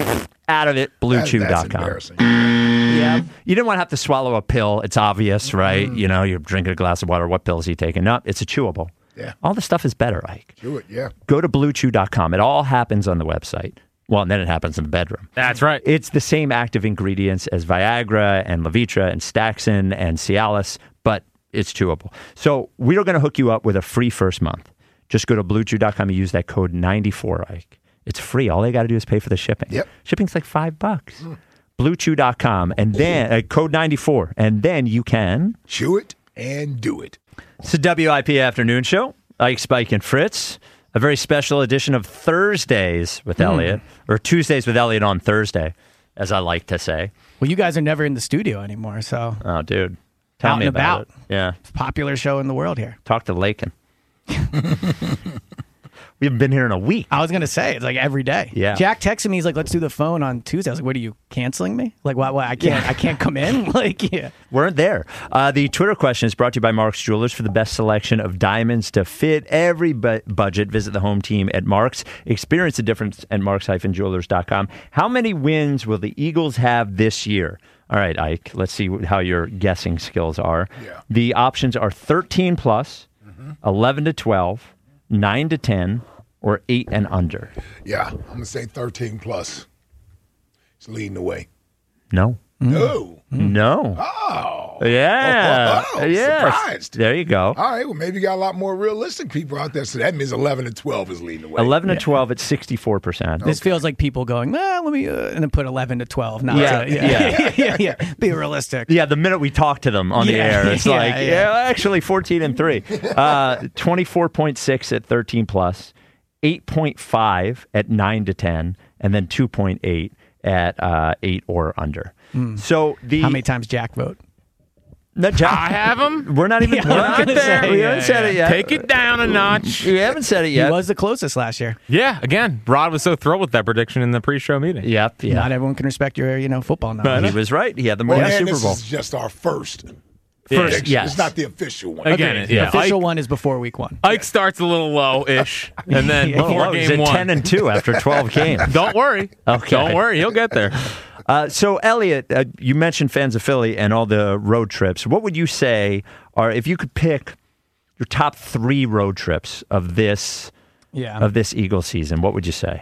Out of it, blue chew That- dot that's com. embarrassing. Yeah. You didn't want to have to swallow a pill. It's obvious, right? You know, you're drinking a glass of water. What pills are you taking? No, it's a chewable. Yeah. All the stuff is better, Ike. Do it, yeah. Go to blue chew dot com. It all happens on the website. Well, and then it happens in the bedroom. That's right. It's the same active ingredients as Viagra and Levitra and Staxin and Cialis, but it's chewable. So we are going to hook you up with a free first month. Just go to blue chew dot com and use that code ninety-four, Ike. It's free. All they got to do is pay for the shipping. Yep. Shipping's like five bucks. blue chew dot com and then uh, code ninety-four. And then you can. Chew it and do it. It's the W I P Afternoon Show. Ike, Spike, and Fritz. A very special edition of Thursdays with Elliot, or Tuesdays with Elliot on Thursday, as I like to say. Well, you guys are never in the studio anymore, so Oh, dude. Tell Out me and about, about. it. Yeah. it's a popular show in the world here. Talk to Lakin. We haven't been here in a week. I was gonna say it's like every day. Yeah. Jack texted me. He's like, "Let's do the phone on Tuesday." I was like, "What are you canceling me? Like, why? why I can't. I can't come in. Like, yeah." Weren't there. Uh, the Twitter question is brought to you by Mark's Jewelers. For the best selection of diamonds to fit every bu- budget, visit the home team at Mark's. Experience the difference at marks dash jewelers dot com. How many wins will the Eagles have this year? All right, Ike, let's see how your guessing skills are. Yeah. The options are thirteen plus, eleven to twelve, nine to ten, or eight and under? Yeah, I'm going to say thirteen plus. It's leading the way. No. No. No. Oh. Yeah. Oh, oh, yes. surprised. There you go. All right, well, maybe you got a lot more realistic people out there, so that means eleven to twelve is leading the way. eleven to twelve at sixty-four percent. This feels like people going, well, let me, uh, and then put eleven to twelve. Not Yeah, to, yeah. yeah. yeah, yeah. Be realistic. Yeah, the minute we talk to them on the Yeah, air, it's yeah, like, yeah. yeah, actually fourteen and three. Uh, twenty-four point six at thirteen plus, eight point five at nine to ten, and then two point eight at uh, eight or under. Mm. So the How many times Jack vote? No, Jack, I have him. We're not even Yeah, we're I'm not gonna there. say, we yeah, haven't said yeah. it yet. Take it down a notch. We haven't said it He yet. was the closest last year. Yeah, again, Rod was so thrilled with that prediction in the pre-show meeting. Yep. Yeah. Not everyone can respect your, you know, football knowledge. He was right. He had the more Well, and Super this Bowl. is just our first. First, prediction. yes. It's not the official one. Again, Okay, yeah. the official Ike, one is before week one. Ike starts a little low-ish, and then Yeah. before Oh, he's game at one, ten and two after twelve games. don't worry. Okay. Don't worry, he'll get there. Uh, so, Elliot, uh, you mentioned fans of Philly and all the road trips. What would you say are, if you could pick your top three road trips of this Yeah. of this Eagles season, what would you say?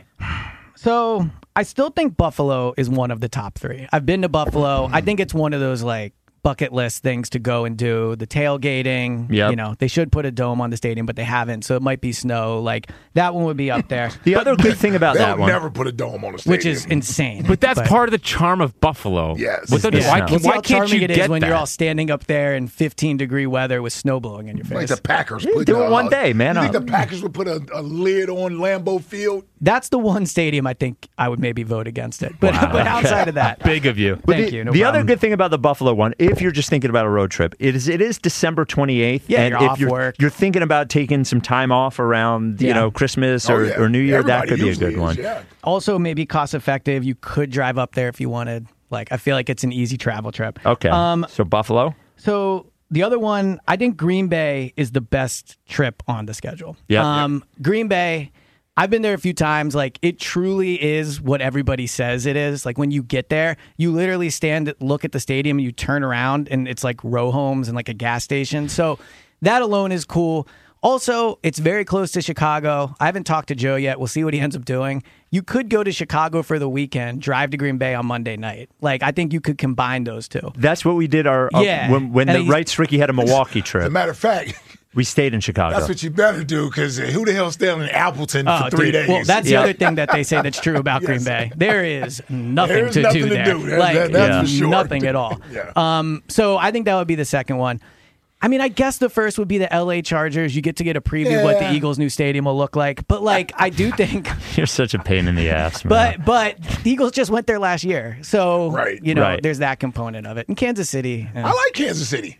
So I still think Buffalo is one of the top three. I've been to Buffalo. I think it's one of those like bucket list things to go and do. The tailgating, Yep. you know, they should put a dome on the stadium, but they haven't. So it might be snow. Like that one would be up there. The other good thing about They'll that one, never put a dome on a stadium. Which is insane. But that's part of the charm of Buffalo. Yes. What the- Yeah. Why, Yeah. We'll see why how can't charming you it is get when that? you're all standing up there in fifteen degree weather with snow blowing in your face. like the Packers. Yeah, put do it uh, one day, man. You think Uh, the Packers would put a, a lid on Lambeau Field? That's the one stadium I think I would maybe vote against it. But Wow. but outside of that, Big of you. But thank the, you. No the problem. other good thing about the Buffalo one, if you're just thinking about a road trip, it is it is December twenty-eighth. Yeah, and you're if off you're, work. you're thinking about taking some time off around, you Yeah. know, Christmas Oh, or, yeah. or New Year, that Everybody could be a usually good is, one. Yeah. Also, maybe cost effective. You could drive up there if you wanted. Like, I feel like it's an easy travel trip. Okay. Um, so Buffalo? so the other one, I think Green Bay is the best trip on the schedule. Yeah. Um, Green Bay, I've been there a few times. Like, it truly is what everybody says it is. Like, when you get there, you literally stand, look at the stadium, and you turn around, and it's like row homes and like a gas station. So that alone is cool. Also, it's very close to Chicago. I haven't talked to Joe yet. We'll see what he ends up doing. You could go to Chicago for the weekend, drive to Green Bay on Monday night. Like, I think you could combine those two. That's what we did our uh, Yeah. when, when And the he's- Rights Ricky had a Milwaukee As a trip. matter of fact, We stayed in Chicago. that's what you better do, because who the hell's staying in Appleton Oh, for three dude. days? Well, that's Yeah. the other thing that they say that's true about Yes. Green Bay. There is nothing There's to nothing do to there. do. That's- Like, that- that's Yeah. for sure. nothing at all. Yeah. Um, so I think that would be the second one. I mean, I guess the first would be the L A Chargers. You get to get a preview of what the Yeah. Eagles' new stadium will look like. But like, I do think, You're such a pain in the ass, man. but but the Eagles just went there last year, so Right. you know, Right. there's that component of it. And Kansas City, eh. I like Kansas City.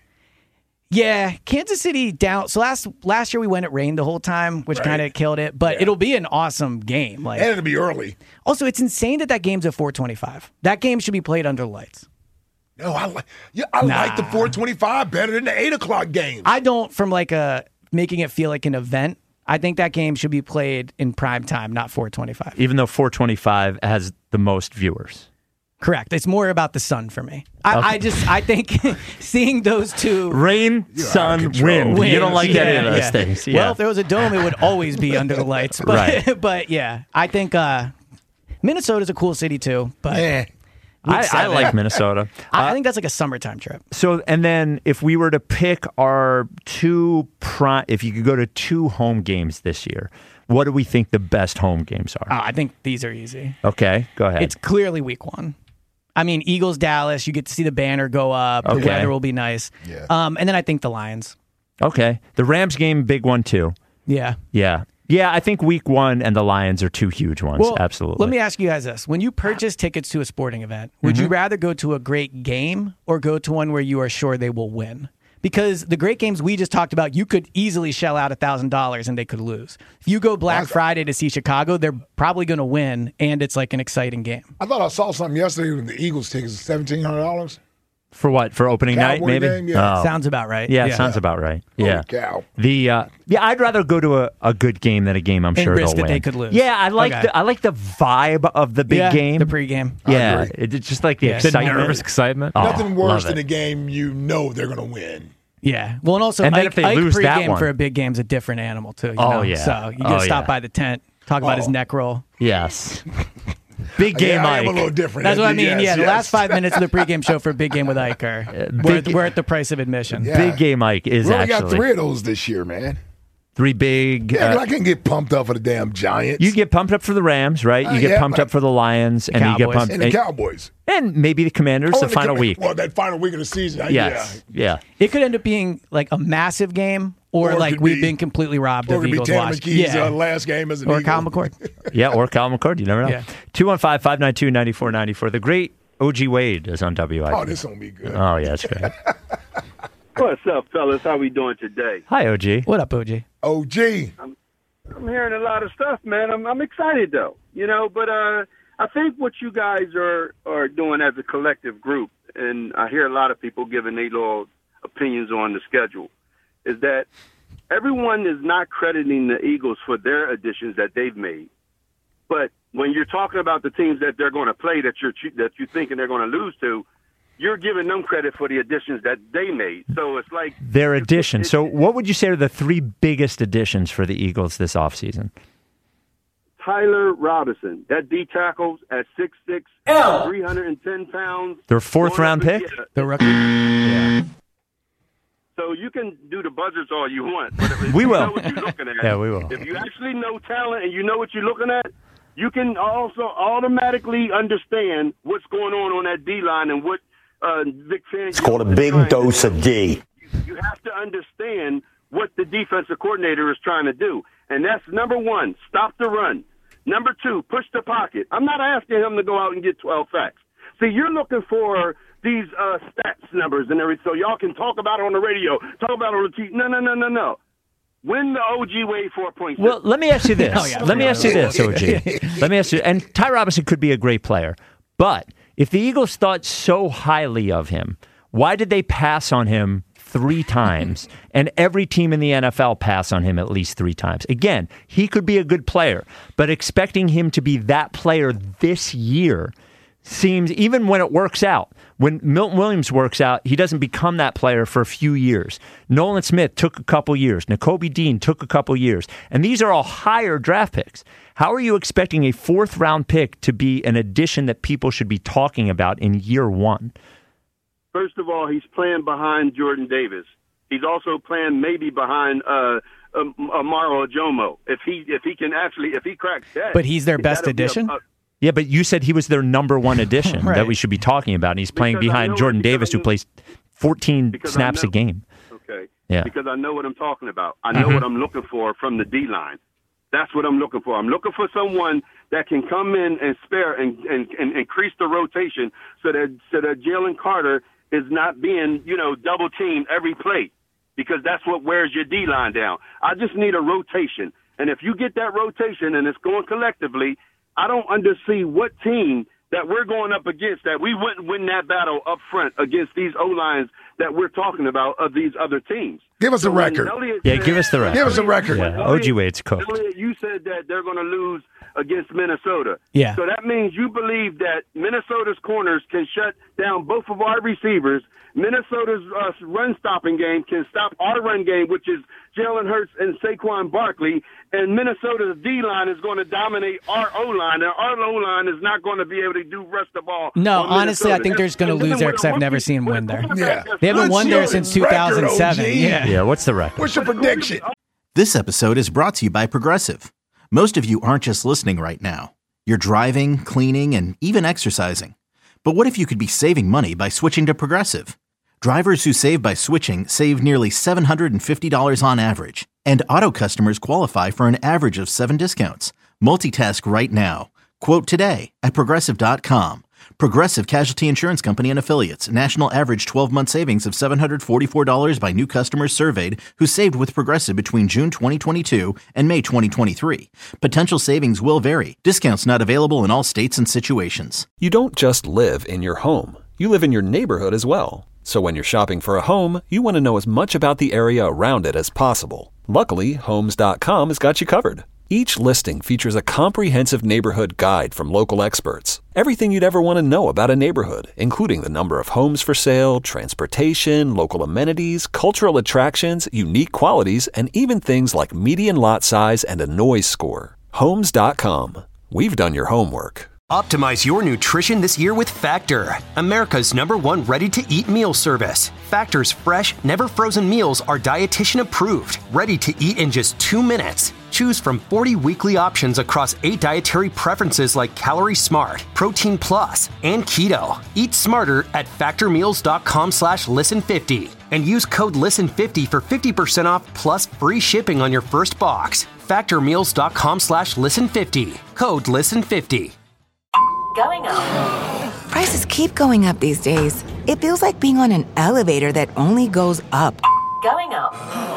yeah, Kansas City down. So last last year we went, it rained the whole time, which Right. kind of killed it. But Yeah. it'll be an awesome game. Like, And it'll be early. also, it's insane that that game's at four twenty-five. That game should be played under lights. No, I like yeah, I Nah. like the four twenty-five better than the eight o'clock game. I don't, from like a making it feel like an event. I think that game should be played in prime time, not four twenty-five. Even though four twenty-five has the most viewers. Correct. It's more about the sun for me. I, Okay. I just I think seeing those two Rain, You're out sun, of control. wind. wins- You don't like yeah, any of those yeah. things. Yeah. Well, if there was a dome, it would always be under the lights. But Right. but yeah, I think uh, Minnesota's a cool city too. But Eh. week I, I seven- like Minnesota. I, I Uh, think that's like a summertime trip. So, and then if we were to pick our two prime, if you could go to two home games this year, what do we think the best home games are? Oh, I think these are easy. Okay, go ahead. It's clearly week one. I mean, Eagles, Dallas, you get to see the banner go up. Okay. The weather will be nice. Yeah. Um, and then I think the Lions. okay. The Rams game, big one too. Yeah. Yeah. Yeah, I think week one and the Lions are two huge ones. Well, Absolutely. Let me ask you guys this. When you purchase tickets to a sporting event, would Mm-hmm. you rather go to a great game or go to one where you are sure they will win? Because the great games we just talked about, you could easily shell out one thousand dollars and they could lose. If you go Black Friday to see Chicago, they're probably going to win, and it's like an exciting game. I thought I saw something yesterday with the Eagles tickets, seventeen hundred dollars. For what? For opening night, Cowboy maybe? game, yeah. Oh. Sounds about right. Yeah, it sounds about right. Yeah. Holy cow. The uh, yeah, I'd rather go to a, a good game than a game I'm And sure risk they'll that win. they could lose. Yeah, I like Okay. the I like the vibe of the big Yeah, game. the pregame. Yeah, agree. it- it's just like the Yeah. The The excitement. nervous excitement. Oh, Nothing worse love than it. a game you know they're going to win. Yeah. Well, and also, And then Ike, if they Ike lose that pregame one- for a big game is a different animal, too. You Oh, know? yeah. So you got to Oh, stop yeah. by the tent, talk about his Oh. neck roll. Yes. Big game, yeah, I Ike. am a little different. That's what I mean. Yes, yeah, the yes. last five minutes of the pregame show for a big game with Ike are we're, big- we're at the price of admission. Yeah. Big game, Ike is We only actually got three of those this year, man. three big. Yeah, 'cause uh, I can get pumped up for the damn Giants. you get pumped up for the Rams, right? You Uh, get yeah, pumped but- up for the Lions, and you get Cowboys. pumped, and the Cowboys. and maybe the Commanders Oh, the and the final Com- week. Well, that final week of the season. I- Yes, yeah. It could end up being like a massive game, or, Or it like could we've be- been completely robbed Or of it could be Eagles Tanner watch. McKee's Yeah. uh, last game as an Or Eagle. Kyle McCord. Yeah, or Kyle McCord. You never know. Yeah. two one five, five nine two, nine four nine four. The great O G Wade is on W I P. Oh, this gonna be good. Oh, yeah, that's great. What's up, fellas? How we doing today? Hi, O G. What up, O G? O G. I'm hearing a lot of stuff, man. I'm I'm excited though, you know. But uh, I think what you guys are are doing as a collective group, and I hear a lot of people giving their little opinions on the schedule, is that everyone is not crediting the Eagles for their additions that they've made. But when you're talking about the teams that they're going to play that you're that you thinking they're going to lose to, you're giving them credit for the additions that they made. So it's like Their additions. So, what would you say are the three biggest additions for the Eagles this offseason? Tyler Robinson, that D tackles at six six, three hundred ten pounds. Their fourth Going round up pick? against- The rookie. Yeah. So you can do the buzzards all you want, but if We you will. know what you're looking at, Yeah, we will. If you actually know talent and you know what you're looking at, you can also automatically understand what's going on on that D line and what uh, Vic Fangio. It's called a is big trying to dose do. of D. You have to understand what the defensive coordinator is trying to do, and that's number one: stop the run. Number two, push the pocket. I'm not asking him to go out and get twelve sacks. See, you're looking for these uh, stats numbers and everything, so y'all can talk about it on the radio, talk about it on the T V. No, no, no, no, no. Win the O G Wade four point six. Well, let me ask you this. Oh, yeah, let me ask you this, O G. yeah. Let me ask you. And Ty Robinson could be a great player, but if the Eagles thought so highly of him, why did they pass on him three times? And every team in the N F L pass on him at least three times. Again, he could be a good player, but expecting him to be that player this year seems, even when it works out, when Milton Williams works out, he doesn't become that player for a few years. Nolan Smith took a couple years. Nakobe Dean took a couple years. And these are all higher draft picks. How are you expecting a fourth round pick to be an addition that people should be talking about in year one? First of all, he's playing behind Jordan Davis. He's also playing maybe behind uh, um, Amaro Ojomo. If he if he can actually if he cracks that, But he's their best that'll be a- addition? a- Yeah, but you said he was their number one addition Right. that we should be talking about. And he's playing Because I behind know- Jordan because Davis, I who know- plays fourteen because I snaps a know- game. Okay. Yeah. Because I know what I'm talking about. I know Mhm. what I'm looking for from the D line. That's what I'm looking for. I'm looking for someone that can come in and spare and, and, and increase the rotation so that so that Jalen Carter is not being, you know, double teamed every play, because that's what wears your D line down. I just need a rotation. And if you get that rotation and it's going collectively, I don't undersee what team that we're going up against that we wouldn't win that battle up front against these O-lines that we're talking about of these other teams. Give us a So when record. Elliott Yeah, said- give us the record. Give us a record. Yeah, O G Wade's cooked. Elliott, you said that they're going to lose against Minnesota. Yeah. So that means you believe that Minnesota's corners can shut down both of our receivers. Minnesota's uh, run-stopping game can stop our run game, which is Jalen Hurts and Saquon Barkley. And Minnesota's D-line is going to dominate our O-line, and our O-line is not going to be able to do rest the ball. No, on honestly, I Minnesota. think they're just going to And then lose there with because a I've never rookie- seen them with win a there. quarterback that's They haven't What's won there your since record, two thousand seven. O G? Yeah. Yeah, what's the record? What's your prediction? This episode is brought to you by Progressive. Most of you aren't just listening right now. You're driving, cleaning, and even exercising. But what if you could be saving money by switching to Progressive? Drivers who save by switching save nearly seven hundred fifty dollars on average. And auto customers qualify for an average of seven discounts. Multitask right now. Quote today at Progressive dot com. Progressive Casualty Insurance Company and Affiliates. National average twelve-month savings of seven hundred forty-four dollars by new customers surveyed who saved with Progressive between June twenty twenty-two and May twenty twenty-three. Potential savings will vary. Discounts not available in all states and situations. You don't just live in your home. You live in your neighborhood as well. So when you're shopping for a home, you want to know as much about the area around it as possible. Luckily, Homes dot com has got you covered. Each listing features a comprehensive neighborhood guide from local experts. Everything you'd ever want to know about a neighborhood, including the number of homes for sale, transportation, local amenities, cultural attractions, unique qualities, and even things like median lot size and a noise score. Homes dot com. We've done your homework. Optimize your nutrition this year with Factor, America's number one ready-to-eat meal service. Factor's fresh, never frozen meals are dietitian approved, ready to eat in just two minutes. Choose from forty weekly options across eight dietary preferences like Calorie Smart, Protein Plus, and Keto. Eat smarter at factormeals.com slash listen50 and use code listen fifty for fifty percent off plus free shipping on your first box. factormeals.com slash listen50. Code listen fifty. Going up. Prices keep going up these days. It feels like being on an elevator that only goes up. Going up.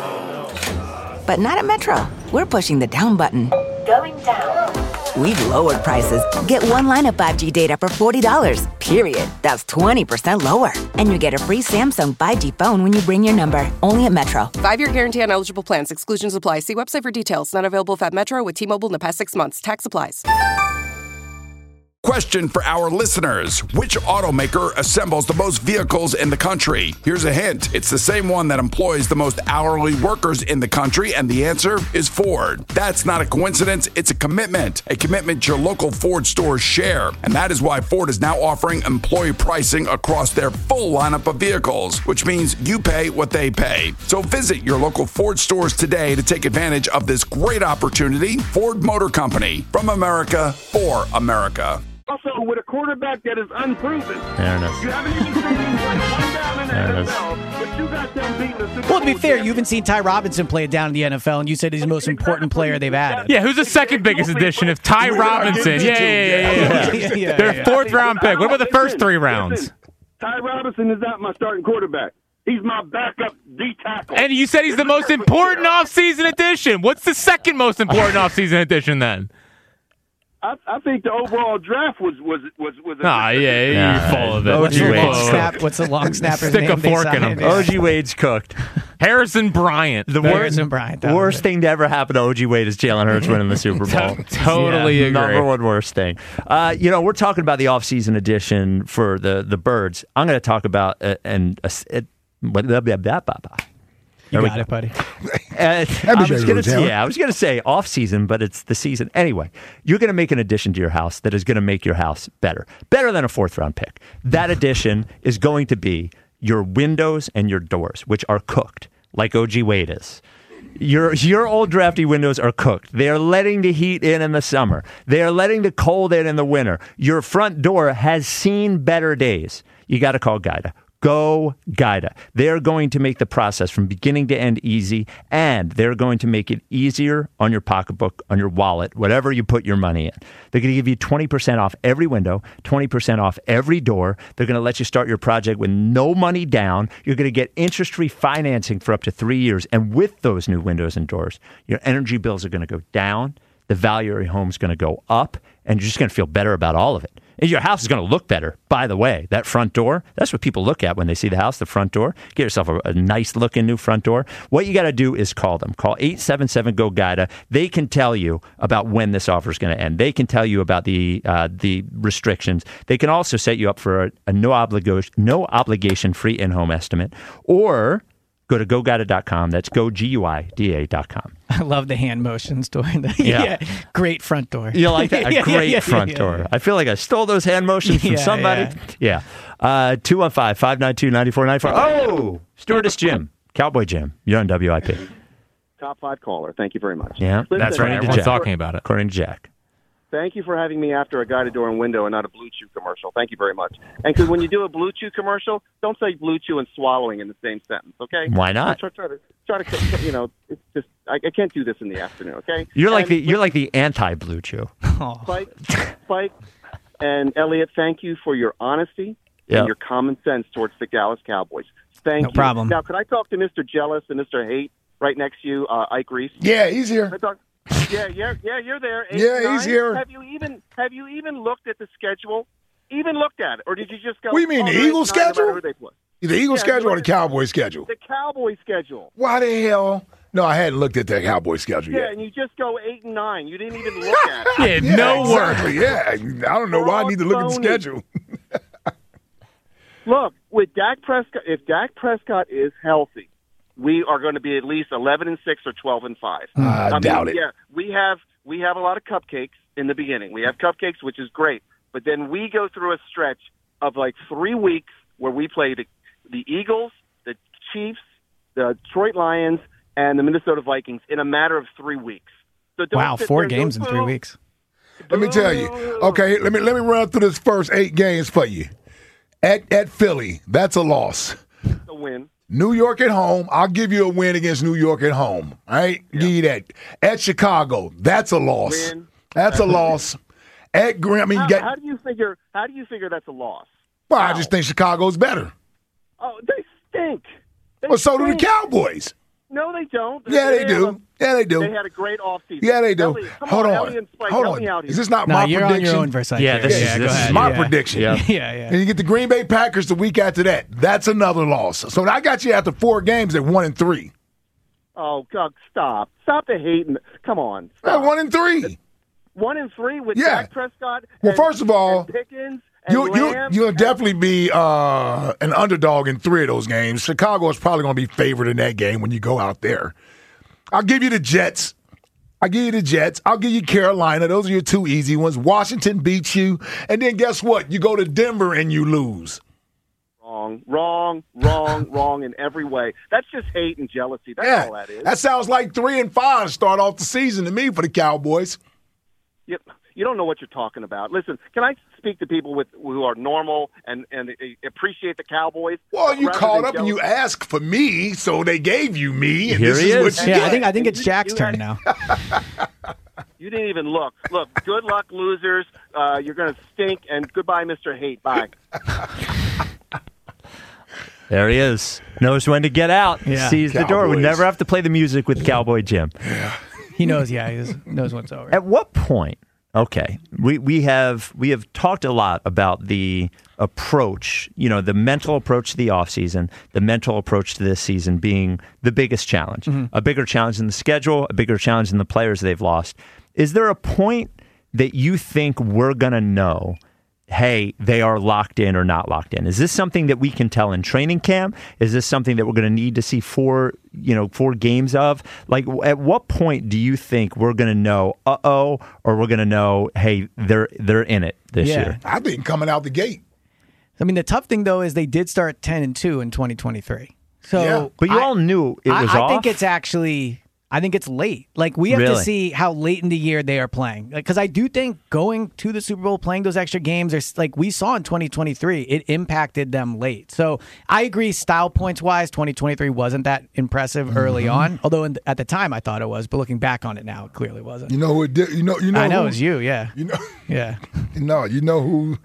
But not at Metro. We're pushing the down button. Going down. We've lowered prices. Get one line of five G data for forty dollars, period. That's twenty percent lower. And you get a free Samsung five G phone when you bring your number. Only at Metro. Five-year guarantee on eligible plans. Exclusions apply. See website for details. Not available if at Metro with T-Mobile in the past six months. Tax applies. Question for our listeners. Which automaker assembles the most vehicles in the country? Here's a hint. It's the same one that employs the most hourly workers in the country, and the answer is Ford. That's not a coincidence. It's a commitment. A commitment your local Ford stores share. And that is why Ford is now offering employee pricing across their full lineup of vehicles, which means you pay what they pay. So visit your local Ford stores today to take advantage of this great opportunity. Ford Motor Company. From America, for America. Also, with a quarterback that is unproven. There it is. You haven't even seen him play one down in the There it N is. F L, but you got them beating the Super Well, to be Bowl fair, you champion. haven't seen Ty Robinson play it down in the N F L, and you said he's the most important player they've added. Yeah, who's the second biggest addition? If Ty Robinson. Yeah, yeah, yeah, yeah. Yeah, yeah, Their yeah. fourth round pick. What about the first three rounds? Listen, Ty Robinson is not my starting quarterback. He's my backup D tackle. And you said he's the most important offseason addition. What's the second most important offseason addition then? I, I think the overall draft was was was was. A Ah, yeah, you're Nah, full of it. O G You're Wade's full of it. Snap, what's the long snapper's Stick a name? they fork in signed? him. O G Wade's cooked. Harrison Bryant. The Harrison worst, Bryant, that was worst it. thing to ever happen to O G Wade is Jalen Hurts winning the Super Bowl. Totally agree. Number one worst thing. Uh, you know, we're talking about the offseason edition for the, the Birds. I'm going to talk about uh, and uh, it, blah, blah, blah, blah, blah. You There we got go. it, buddy. Uh, I be was very gonna rude, say, Taylor. yeah, I was going to say off season, but it's the season anyway. You're going to make an addition to your house that is going to make your house better, better than a fourth round pick. That addition is going to be your windows and your doors, which are cooked, like O G Wade is. Your your old drafty windows are cooked. They are letting the heat in in the summer. They are letting the cold in in the winter. Your front door has seen better days. You got to call Guida. Go Guida. They're going to make the process from beginning to end easy, and they're going to make it easier on your pocketbook, on your wallet, whatever you put your money in. They're going to give you twenty percent off every window, twenty percent off every door. They're going to let you start your project with no money down. You're going to get interest-free financing for up to three years. And with those new windows and doors, your energy bills are going to go down. The value of your home is going to go up, and you're just going to feel better about all of it. And your house is going to look better. By the way, that front door, that's what people look at when they see the house, the front door. Get yourself a, a nice-looking new front door. What you got to do is call them. Call eight seven seven, G O, GUIDA. They can tell you about when this offer is going to end. They can tell you about the uh, the restrictions. They can also set you up for a, a no obligation, no obligation free in-home estimate. Or go to go guida dot com. That's go, G U I D A dot com. I love the hand motions during the Yeah. yeah. Great front door. You like that? A Yeah, great yeah, yeah, front yeah, door. yeah. I feel like I stole those hand motions from Yeah, somebody. Yeah. Uh, two one five, five nine two, nine four nine four. Oh, Stewardess Jim. Cowboy Jim. You're on W I P. Top five caller. Thank you very much. Yeah, Listen, That's right. according to Everyone's Jack. talking about it. According to Jack. Thank you for having me after a guided door and window and not a Blue Chew commercial. Thank you very much. And because when you do a Blue Chew commercial, don't say Blue Chew and swallowing in the same sentence, okay? Why not? Try, try to, try to, you know, it's just, I, I can't do this in the afternoon, okay? You're like And the you're like the anti-Blue Chew. Spike, Spike, and Elliot, thank you for your honesty Yep. and your common sense towards the Dallas Cowboys. Thank No you. problem. Now, could I talk to Mister Jealous and Mister Hate right next to you, uh, Ike Reese? Yeah, he's here. I talk- Yeah, yeah, yeah. You're there. Eight, Yeah, nine. he's here. Have you even have you even looked at the schedule? Even looked at it, or did you just go? What do you mean, oh, the they're Eagles eight, nine, no matter schedule? who they play? The Eagles Yeah, schedule or the look at Cowboys schedule? The Cowboys schedule. Why the hell No, I hadn't looked at that Cowboys schedule Yeah, yet. and you just go eight and nine. You didn't even look at it. Yeah, no exactly. work. Yeah, I don't know We're why I all need to look at the phony. schedule. Look, with Dak Prescott, if Dak Prescott is healthy, we are going to be at least eleven and six or twelve and five. I mean, doubt it. Yeah, we have we have a lot of cupcakes in the beginning. We have cupcakes, which is great, but then we go through a stretch of like three weeks where we play the the Eagles, the Chiefs, the Detroit Lions, and the Minnesota Vikings in a matter of three weeks. So don't Wow, sit four there and go, games in three "Boo, weeks. Let me tell you. Okay, let me let me run through this first eight games for you. At at Philly, that's a loss. a win. New York at home, I'll give you a win against New York at home. All right? Give you that. At Chicago, that's a loss. Win. That's a loss. At Green, I mean, How, you got, how do you figure? How do you figure that's a loss? well, I just think Chicago's better. Oh, they stink. They Well, so do the stink. Cowboys. No, they don't. Yeah, they have do. a- Yeah, they do. They had a great offseason. Yeah, they do. Ellie, come Hold on, on. Ellie and Spike, Hold help on. me out here. Is this not No, my you're prediction? on your own verse. I Yeah, think. this is- yeah, this go is ahead. my yeah. prediction. Yeah. Yeah, yeah. And you get the Green Bay Packers the week after that. That's another loss. So I got you after four games at one and three. Oh, God, stop. Stop the hating. Come on. Yeah, Stop. one and three. One and three with Yeah. Dak Prescott. Well, and- first of all, and Pickens and You you Lamb you'll and- definitely be uh, an underdog in three of those games. Chicago is probably going to be favored in that game when you go out there. I'll give you the Jets. I'll give you the Jets. I'll give you Carolina. Those are your two easy ones. Washington beats you, and then guess what? You go to Denver and you lose. Wrong, wrong, wrong, wrong in every way. That's just hate and jealousy. That's Yeah, all that is. that sounds like three and five to start off the season to me for the Cowboys. Yep. You don't know what you're talking about. Listen, can I speak to people with who are normal and, and appreciate the Cowboys? Well, you rather called than up and you jealous? asked for me, so they gave you me, and Here this he is, is. what you Yeah, get. I think I think And it's you- Jack's you turn had- now. You didn't even look. Look, good luck, losers. Uh, you're going to stink, and goodbye, Mister Hate. Bye. There he is. Knows when to get out. Yeah. Sees the door. We Cowboys. never have to play the music with Cowboy Jim. He knows. Yeah, he knows what's over. At what point? Okay, we we have we have talked a lot about the approach, you know, the mental approach to the offseason, the mental approach to this season being the biggest challenge. Mm-hmm. A bigger challenge than the schedule, a bigger challenge than the players they've lost. Is there a point that you think we're going to know, hey, they are locked in or not locked in? Is this something that we can tell in training camp? Is this something that we're going to need to see four, you know, four games of? Like, at what point do you think we're going to know, uh-oh, or we're going to know, hey, they're they're in it this Yeah. year? I think coming out the gate. I mean, the tough thing though is they did start ten and two in twenty twenty-three. So, Yeah. But you I- all knew it was I, off? I think it's actually. I think it's late. Like, we have to Really? see how late in the year they are playing. Because I do think going to the Super Bowl, playing those extra games, are like we saw in twenty twenty-three, it impacted them late. So I agree, style points wise, twenty twenty-three wasn't that impressive early Mm-hmm. on. Although in, at the time I thought it was, but looking back on it now, it clearly wasn't. You know who? It did, you know. You know. I know who, it was you. Yeah. You know. Yeah. No, you know who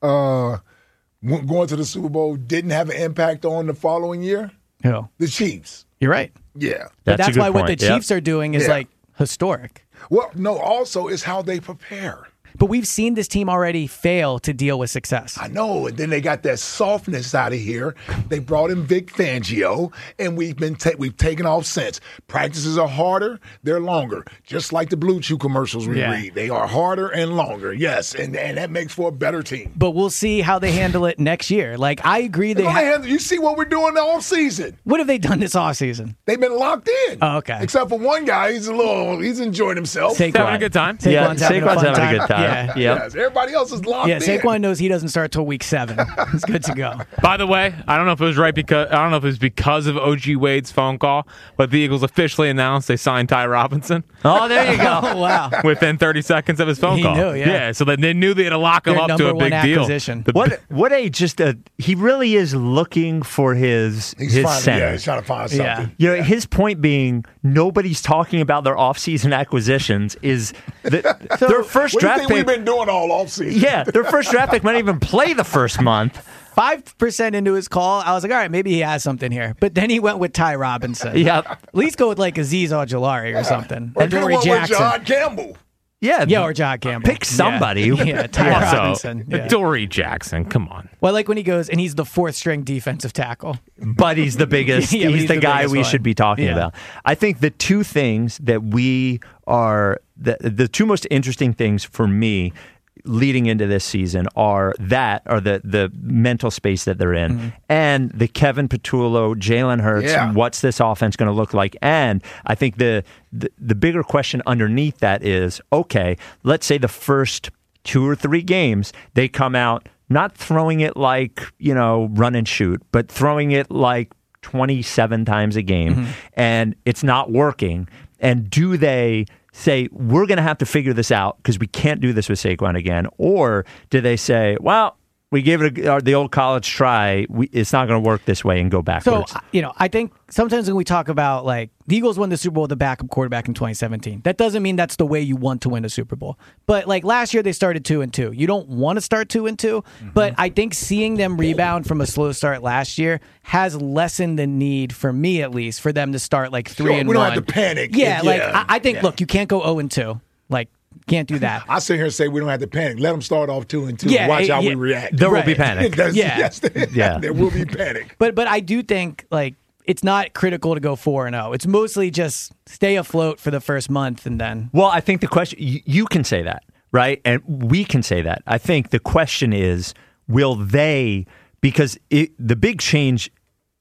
uh, w- going to the Super Bowl didn't have an impact on the following year? Who? The Chiefs. You're right. Yeah. But That's a that's good why what the point. Yep. Chiefs are doing is Yeah. like historic. Well, no, also it's how they prepare. But we've seen this team already fail to deal with success. I know, and then they got that softness out of here. They brought in Vic Fangio, and we've been ta- we've taken off since. Practices are harder, they're longer, just like the Blue Chew commercials we Yeah. read. They are harder and longer, yes, and and that makes for a better team. But we'll see how they handle it next year. Like, I agree they Go ha- ahead, you see what we're doing all season. What have they done this offseason? They've been locked in. Oh, okay. Except for one guy, he's a little, he's enjoying himself. Saquon. Having a good time. Saquon's Yeah, having, a, Saquon's fun having a time. good time. Yeah. Yep. Yes, everybody else is locked Yeah, in. Saquon knows he doesn't start till week seven. He's good to go. By the way, I don't know if it was right because I don't know if it was because of O G Wade's phone call, but the Eagles officially announced they signed Ty Robinson Oh, there you go. Oh, wow. within thirty seconds of his phone He call. knew, yeah. so that they knew they had to lock him Their up to number a big one deal. acquisition. The- What what a just a he really is looking for his He's his finding- center. yeah, he's trying to find something. Yeah. You know, his point being nobody's talking about their offseason acquisitions is that their first What do you draft think pick. we've been doing all offseason? Yeah, their first draft pick might even play the first month. Five percent into his call, I was like, all right, maybe he has something here. But then he went with Ty Robinson. Yep. At least go with like Azeez Ojulari or something. Or Or do Dory one with Jackson. John Campbell. Yeah, yeah, or John Campbell. Pick somebody. Yeah, yeah Ty Also, Robinson. Yeah. Dory Jackson. Come on. Well, like when he goes and he's the fourth string defensive tackle, but he's the biggest. yeah, he's, he's the, the guy biggest we one. should be talking Yeah. about. I think the two things that we are the the two most interesting things for me leading into this season are that are the the mental space that they're in, mm-hmm. and the Kevin Patullo, Jalen Hurts. Yeah. What's this offense going to look like? And I think the, the the bigger question underneath that is, okay, let's say the first two or three games they come out not throwing it like, you know, run and shoot, but throwing it like twenty-seven times a game, mm-hmm. and it's not working. And do they say, we're going to have to figure this out because we can't do this with Saquon again? Or do they say, well, we gave it a, the old college try. We, it's not going to work this way and go backwards. So, you know, I think sometimes when we talk about, like, the Eagles won the Super Bowl with a backup quarterback in twenty seventeen. That doesn't mean that's the way you want to win a Super Bowl. But, like, last year they started two and two. You don't want to start two and two, mm-hmm. but I think seeing them rebound from a slow start last year has lessened the need, for me at least, for them to start, like, three sure, and we don't one. have to panic. Yeah, yeah. like, I, I think, yeah. look, you can't go oh and two. Like, can't do that. I sit here and say we don't have to panic. Let them start off two and two. Yeah, Watch how yeah. we react. There Right. will be panic. That's- Yeah. yes, Yeah. there will be panic. But but I do think, like, it's not critical to go four and oh. It's mostly just stay afloat for the first month and then. Well, I think the question, you, you can say that, right? And we can say that. I think the question is, will they, because it, the big change,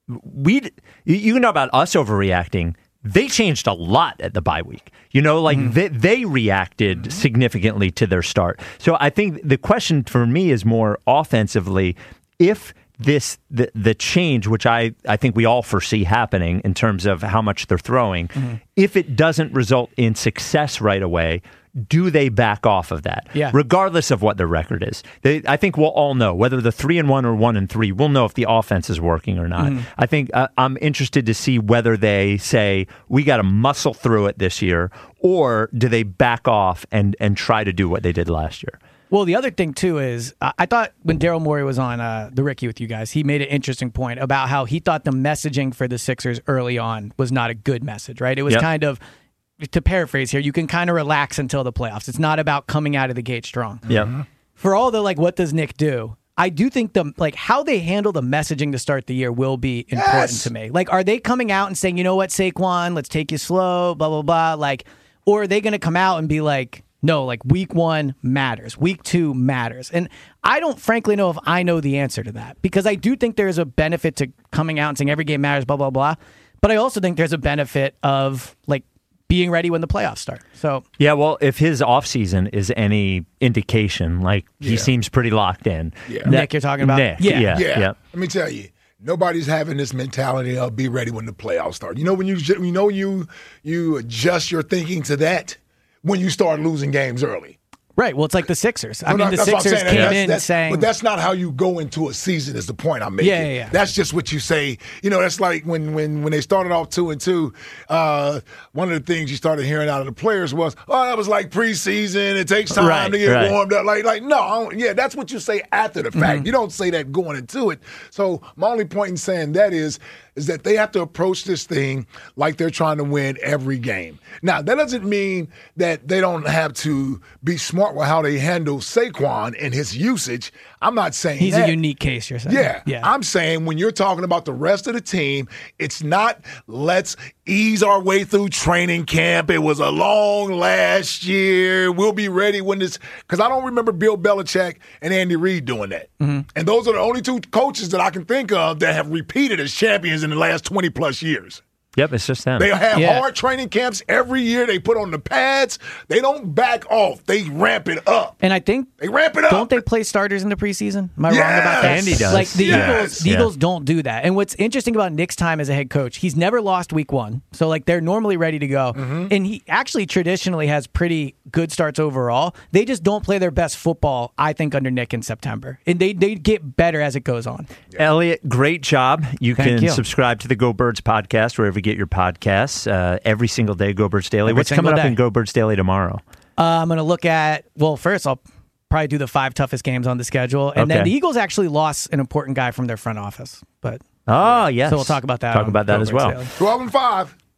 we you know about us overreacting. They changed a lot at the bye week. You know, like mm. they, they reacted mm. significantly to their start. So I think the question for me is more offensively, if this the the change, which I, I think we all foresee happening in terms of how much they're throwing, mm-hmm. if it doesn't result in success right away, do they back off of that? Yeah. Regardless of what their record is. They, I think we'll all know, whether they're three and one or one and three, we'll know if the offense is working or not. Mm. I think uh, I'm interested to see whether they say, we got to muscle through it this year, or do they back off and, and try to do what they did last year? Well, the other thing, too, is uh, I thought when Daryl Morey was on uh, The Ricky with you guys, he made an interesting point about how he thought the messaging for the Sixers early on was not a good message, right? It was yep. kind of, to paraphrase here, you can kind of relax until the playoffs. It's not about coming out of the gate strong. Yeah. For all the, like, what does Nick do? I do think the like how they handle the messaging to start the year will be important yes. to me. Like, are they coming out and saying, you know what, Saquon, let's take you slow, blah, blah, blah. Like, or are they going to come out and be like, no, like week one matters. Week two matters. And I don't frankly know if I know the answer to that, because I do think there's a benefit to coming out and saying every game matters, blah, blah, blah. But I also think there's a benefit of like being ready when the playoffs start. So yeah, well, if his offseason is any indication, like he Yeah. seems pretty locked in. Yeah. That- Nick, you're talking about? Nick, Yeah. yeah, Yeah. yeah. Let me tell you, nobody's having this mentality of be ready when the playoffs start. You know when you ju- you know you you adjust your thinking to that when you start losing games early. right. Well, it's like the Sixers. I No, mean, no, the that's what I'm Sixers saying. came That's- in that's- saying, but that's not how you go into a season. Is the point I'm making? Yeah, yeah, yeah. That's just what you say. You know, that's like when when when they started off two and two. Uh, one of the things you started hearing out of the players was, "Oh, that was like preseason. It takes time Right, to get right. warmed up." Like, like no, I don't- yeah, that's what you say after the fact. Mm-hmm. You don't say that going into it. So my only point in saying that is. is that they have to approach this thing like they're trying to win every game. Now, that doesn't mean that they don't have to be smart with how they handle Saquon and his usage. I'm not saying he's that. a unique case, you're saying. Yeah. Yeah. I'm saying when you're talking about the rest of the team, it's not let's ease our way through training camp. It was a long last year. We'll be ready when this – because I don't remember Bill Belichick and Andy Reid doing that. Mm-hmm. And those are the only two coaches that I can think of that have repeated as champions in the last twenty-plus years. Yep, it's just them. They have Yeah. hard training camps every year. They put on the pads. They don't back off. They ramp it up. And I think They ramp it up. don't they play starters in the preseason? Am I Yes. wrong about that? Andy does. Like the Yes. Eagles, the Yeah. Eagles don't do that. And what's interesting about Nick's time as a head coach, he's never lost week one. So like they're normally ready to go. Mm-hmm. And he actually traditionally has pretty good starts overall. They just don't play their best football, I think, under Nick in September. And they they get better as it goes on. Elliot, great job. You Thank can you. subscribe to the Go Birds podcast wherever you get your podcasts uh, every single day. Go Birds Daily. Every What's coming single up day. in Go Birds Daily tomorrow? Uh, I'm going to look at, well, first I'll probably do the five toughest games on the schedule. And then Okay. the Eagles actually lost an important guy from their front office. But Oh, yes. So we'll talk about that Talk on about that Go as Birds well. Daily. twelve and five.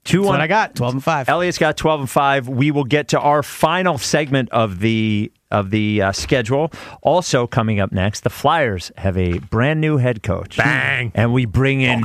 Two That's one, what I got. twelve and five. Elliot's got twelve and five. We will get to our final segment of the of the uh, schedule. Also coming up next, the Flyers have a brand new head coach. Bang! And we bring in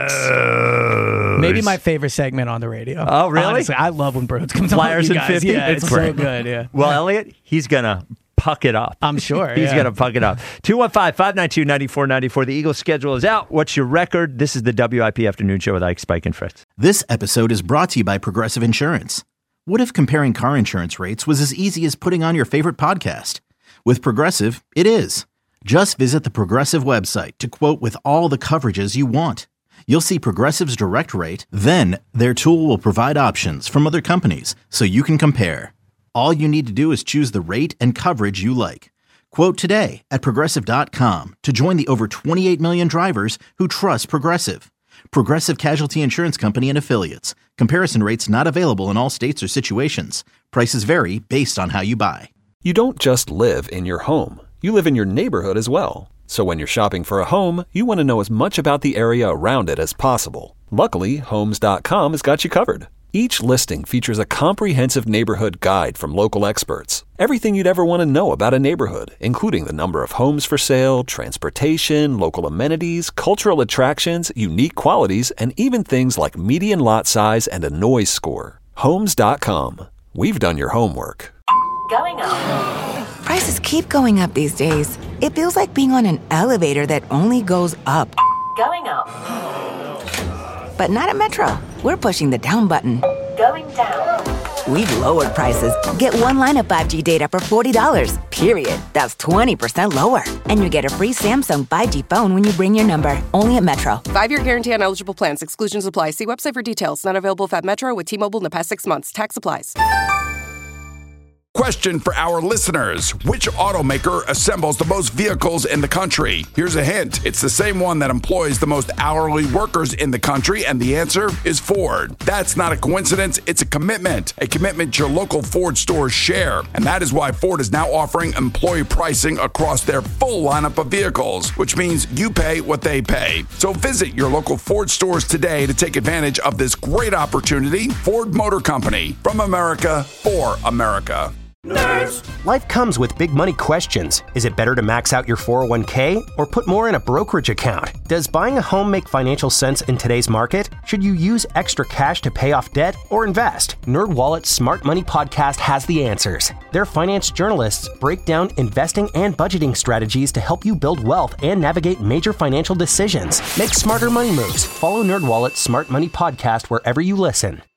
Bros. Maybe my favorite segment on the radio. Oh, really? Honestly, I love when Bros comes Flyers on. in fifty? Yeah, it's, It's so great. good. Yeah. Well, Elliot, he's going to puck it up. I'm sure. He's yeah. going to puck it up. two one five, five nine two, nine four nine four. The Eagles schedule is out. What's your record? This is the W I P Afternoon Show with Ike, Spike, and Fritz. This episode is brought to you by Progressive Insurance. What if comparing car insurance rates was as easy as putting on your favorite podcast? With Progressive, it is. Just visit the Progressive website to quote with all the coverages you want. You'll see Progressive's direct rate, then their tool will provide options from other companies so you can compare. All you need to do is choose the rate and coverage you like. Quote today at Progressive dot com to join the over twenty-eight million drivers who trust Progressive. Progressive Casualty Insurance Company and Affiliates. Comparison rates not available in all states or situations. Prices vary based on how you buy. You don't just live in your home. You live in your neighborhood as well. So when you're shopping for a home, you want to know as much about the area around it as possible. Luckily, Homes dot com has got you covered. Each listing features a comprehensive neighborhood guide from local experts. Everything you'd ever want to know about a neighborhood, including the number of homes for sale, transportation, local amenities, cultural attractions, unique qualities, and even things like median lot size and a noise score. Homes dot com. We've done your homework. Going up. Prices keep going up these days. It feels like being on an elevator that only goes up. Going up. But not at Metro. We're pushing the down button. Going down. We've lowered prices. Get one line of five G data for forty dollars, period. That's twenty percent lower. And you get a free Samsung five G phone when you bring your number. Only at Metro. Five-year guarantee on eligible plans. Exclusions apply. See website for details. Not available at Metro with T-Mobile in the past six months. Tax applies. Question for our listeners. Which automaker assembles the most vehicles in the country? Here's a hint. It's the same one that employs the most hourly workers in the country, and the answer is Ford. That's not a coincidence. It's a commitment. A commitment your local Ford stores share. And that is why Ford is now offering employee pricing across their full lineup of vehicles, which means you pay what they pay. So visit your local Ford stores today to take advantage of this great opportunity. Ford Motor Company. From America, for America. Nerds. Life comes with big money questions. Is it better to max out your four oh one k or put more in a brokerage account? Does buying a home make financial sense in today's market? Should you use extra cash to pay off debt or invest? NerdWallet's Smart Money Podcast has the answers. Their finance journalists break down investing and budgeting strategies to help you build wealth and navigate major financial decisions. Make smarter money moves. Follow NerdWallet's Smart Money Podcast wherever you listen.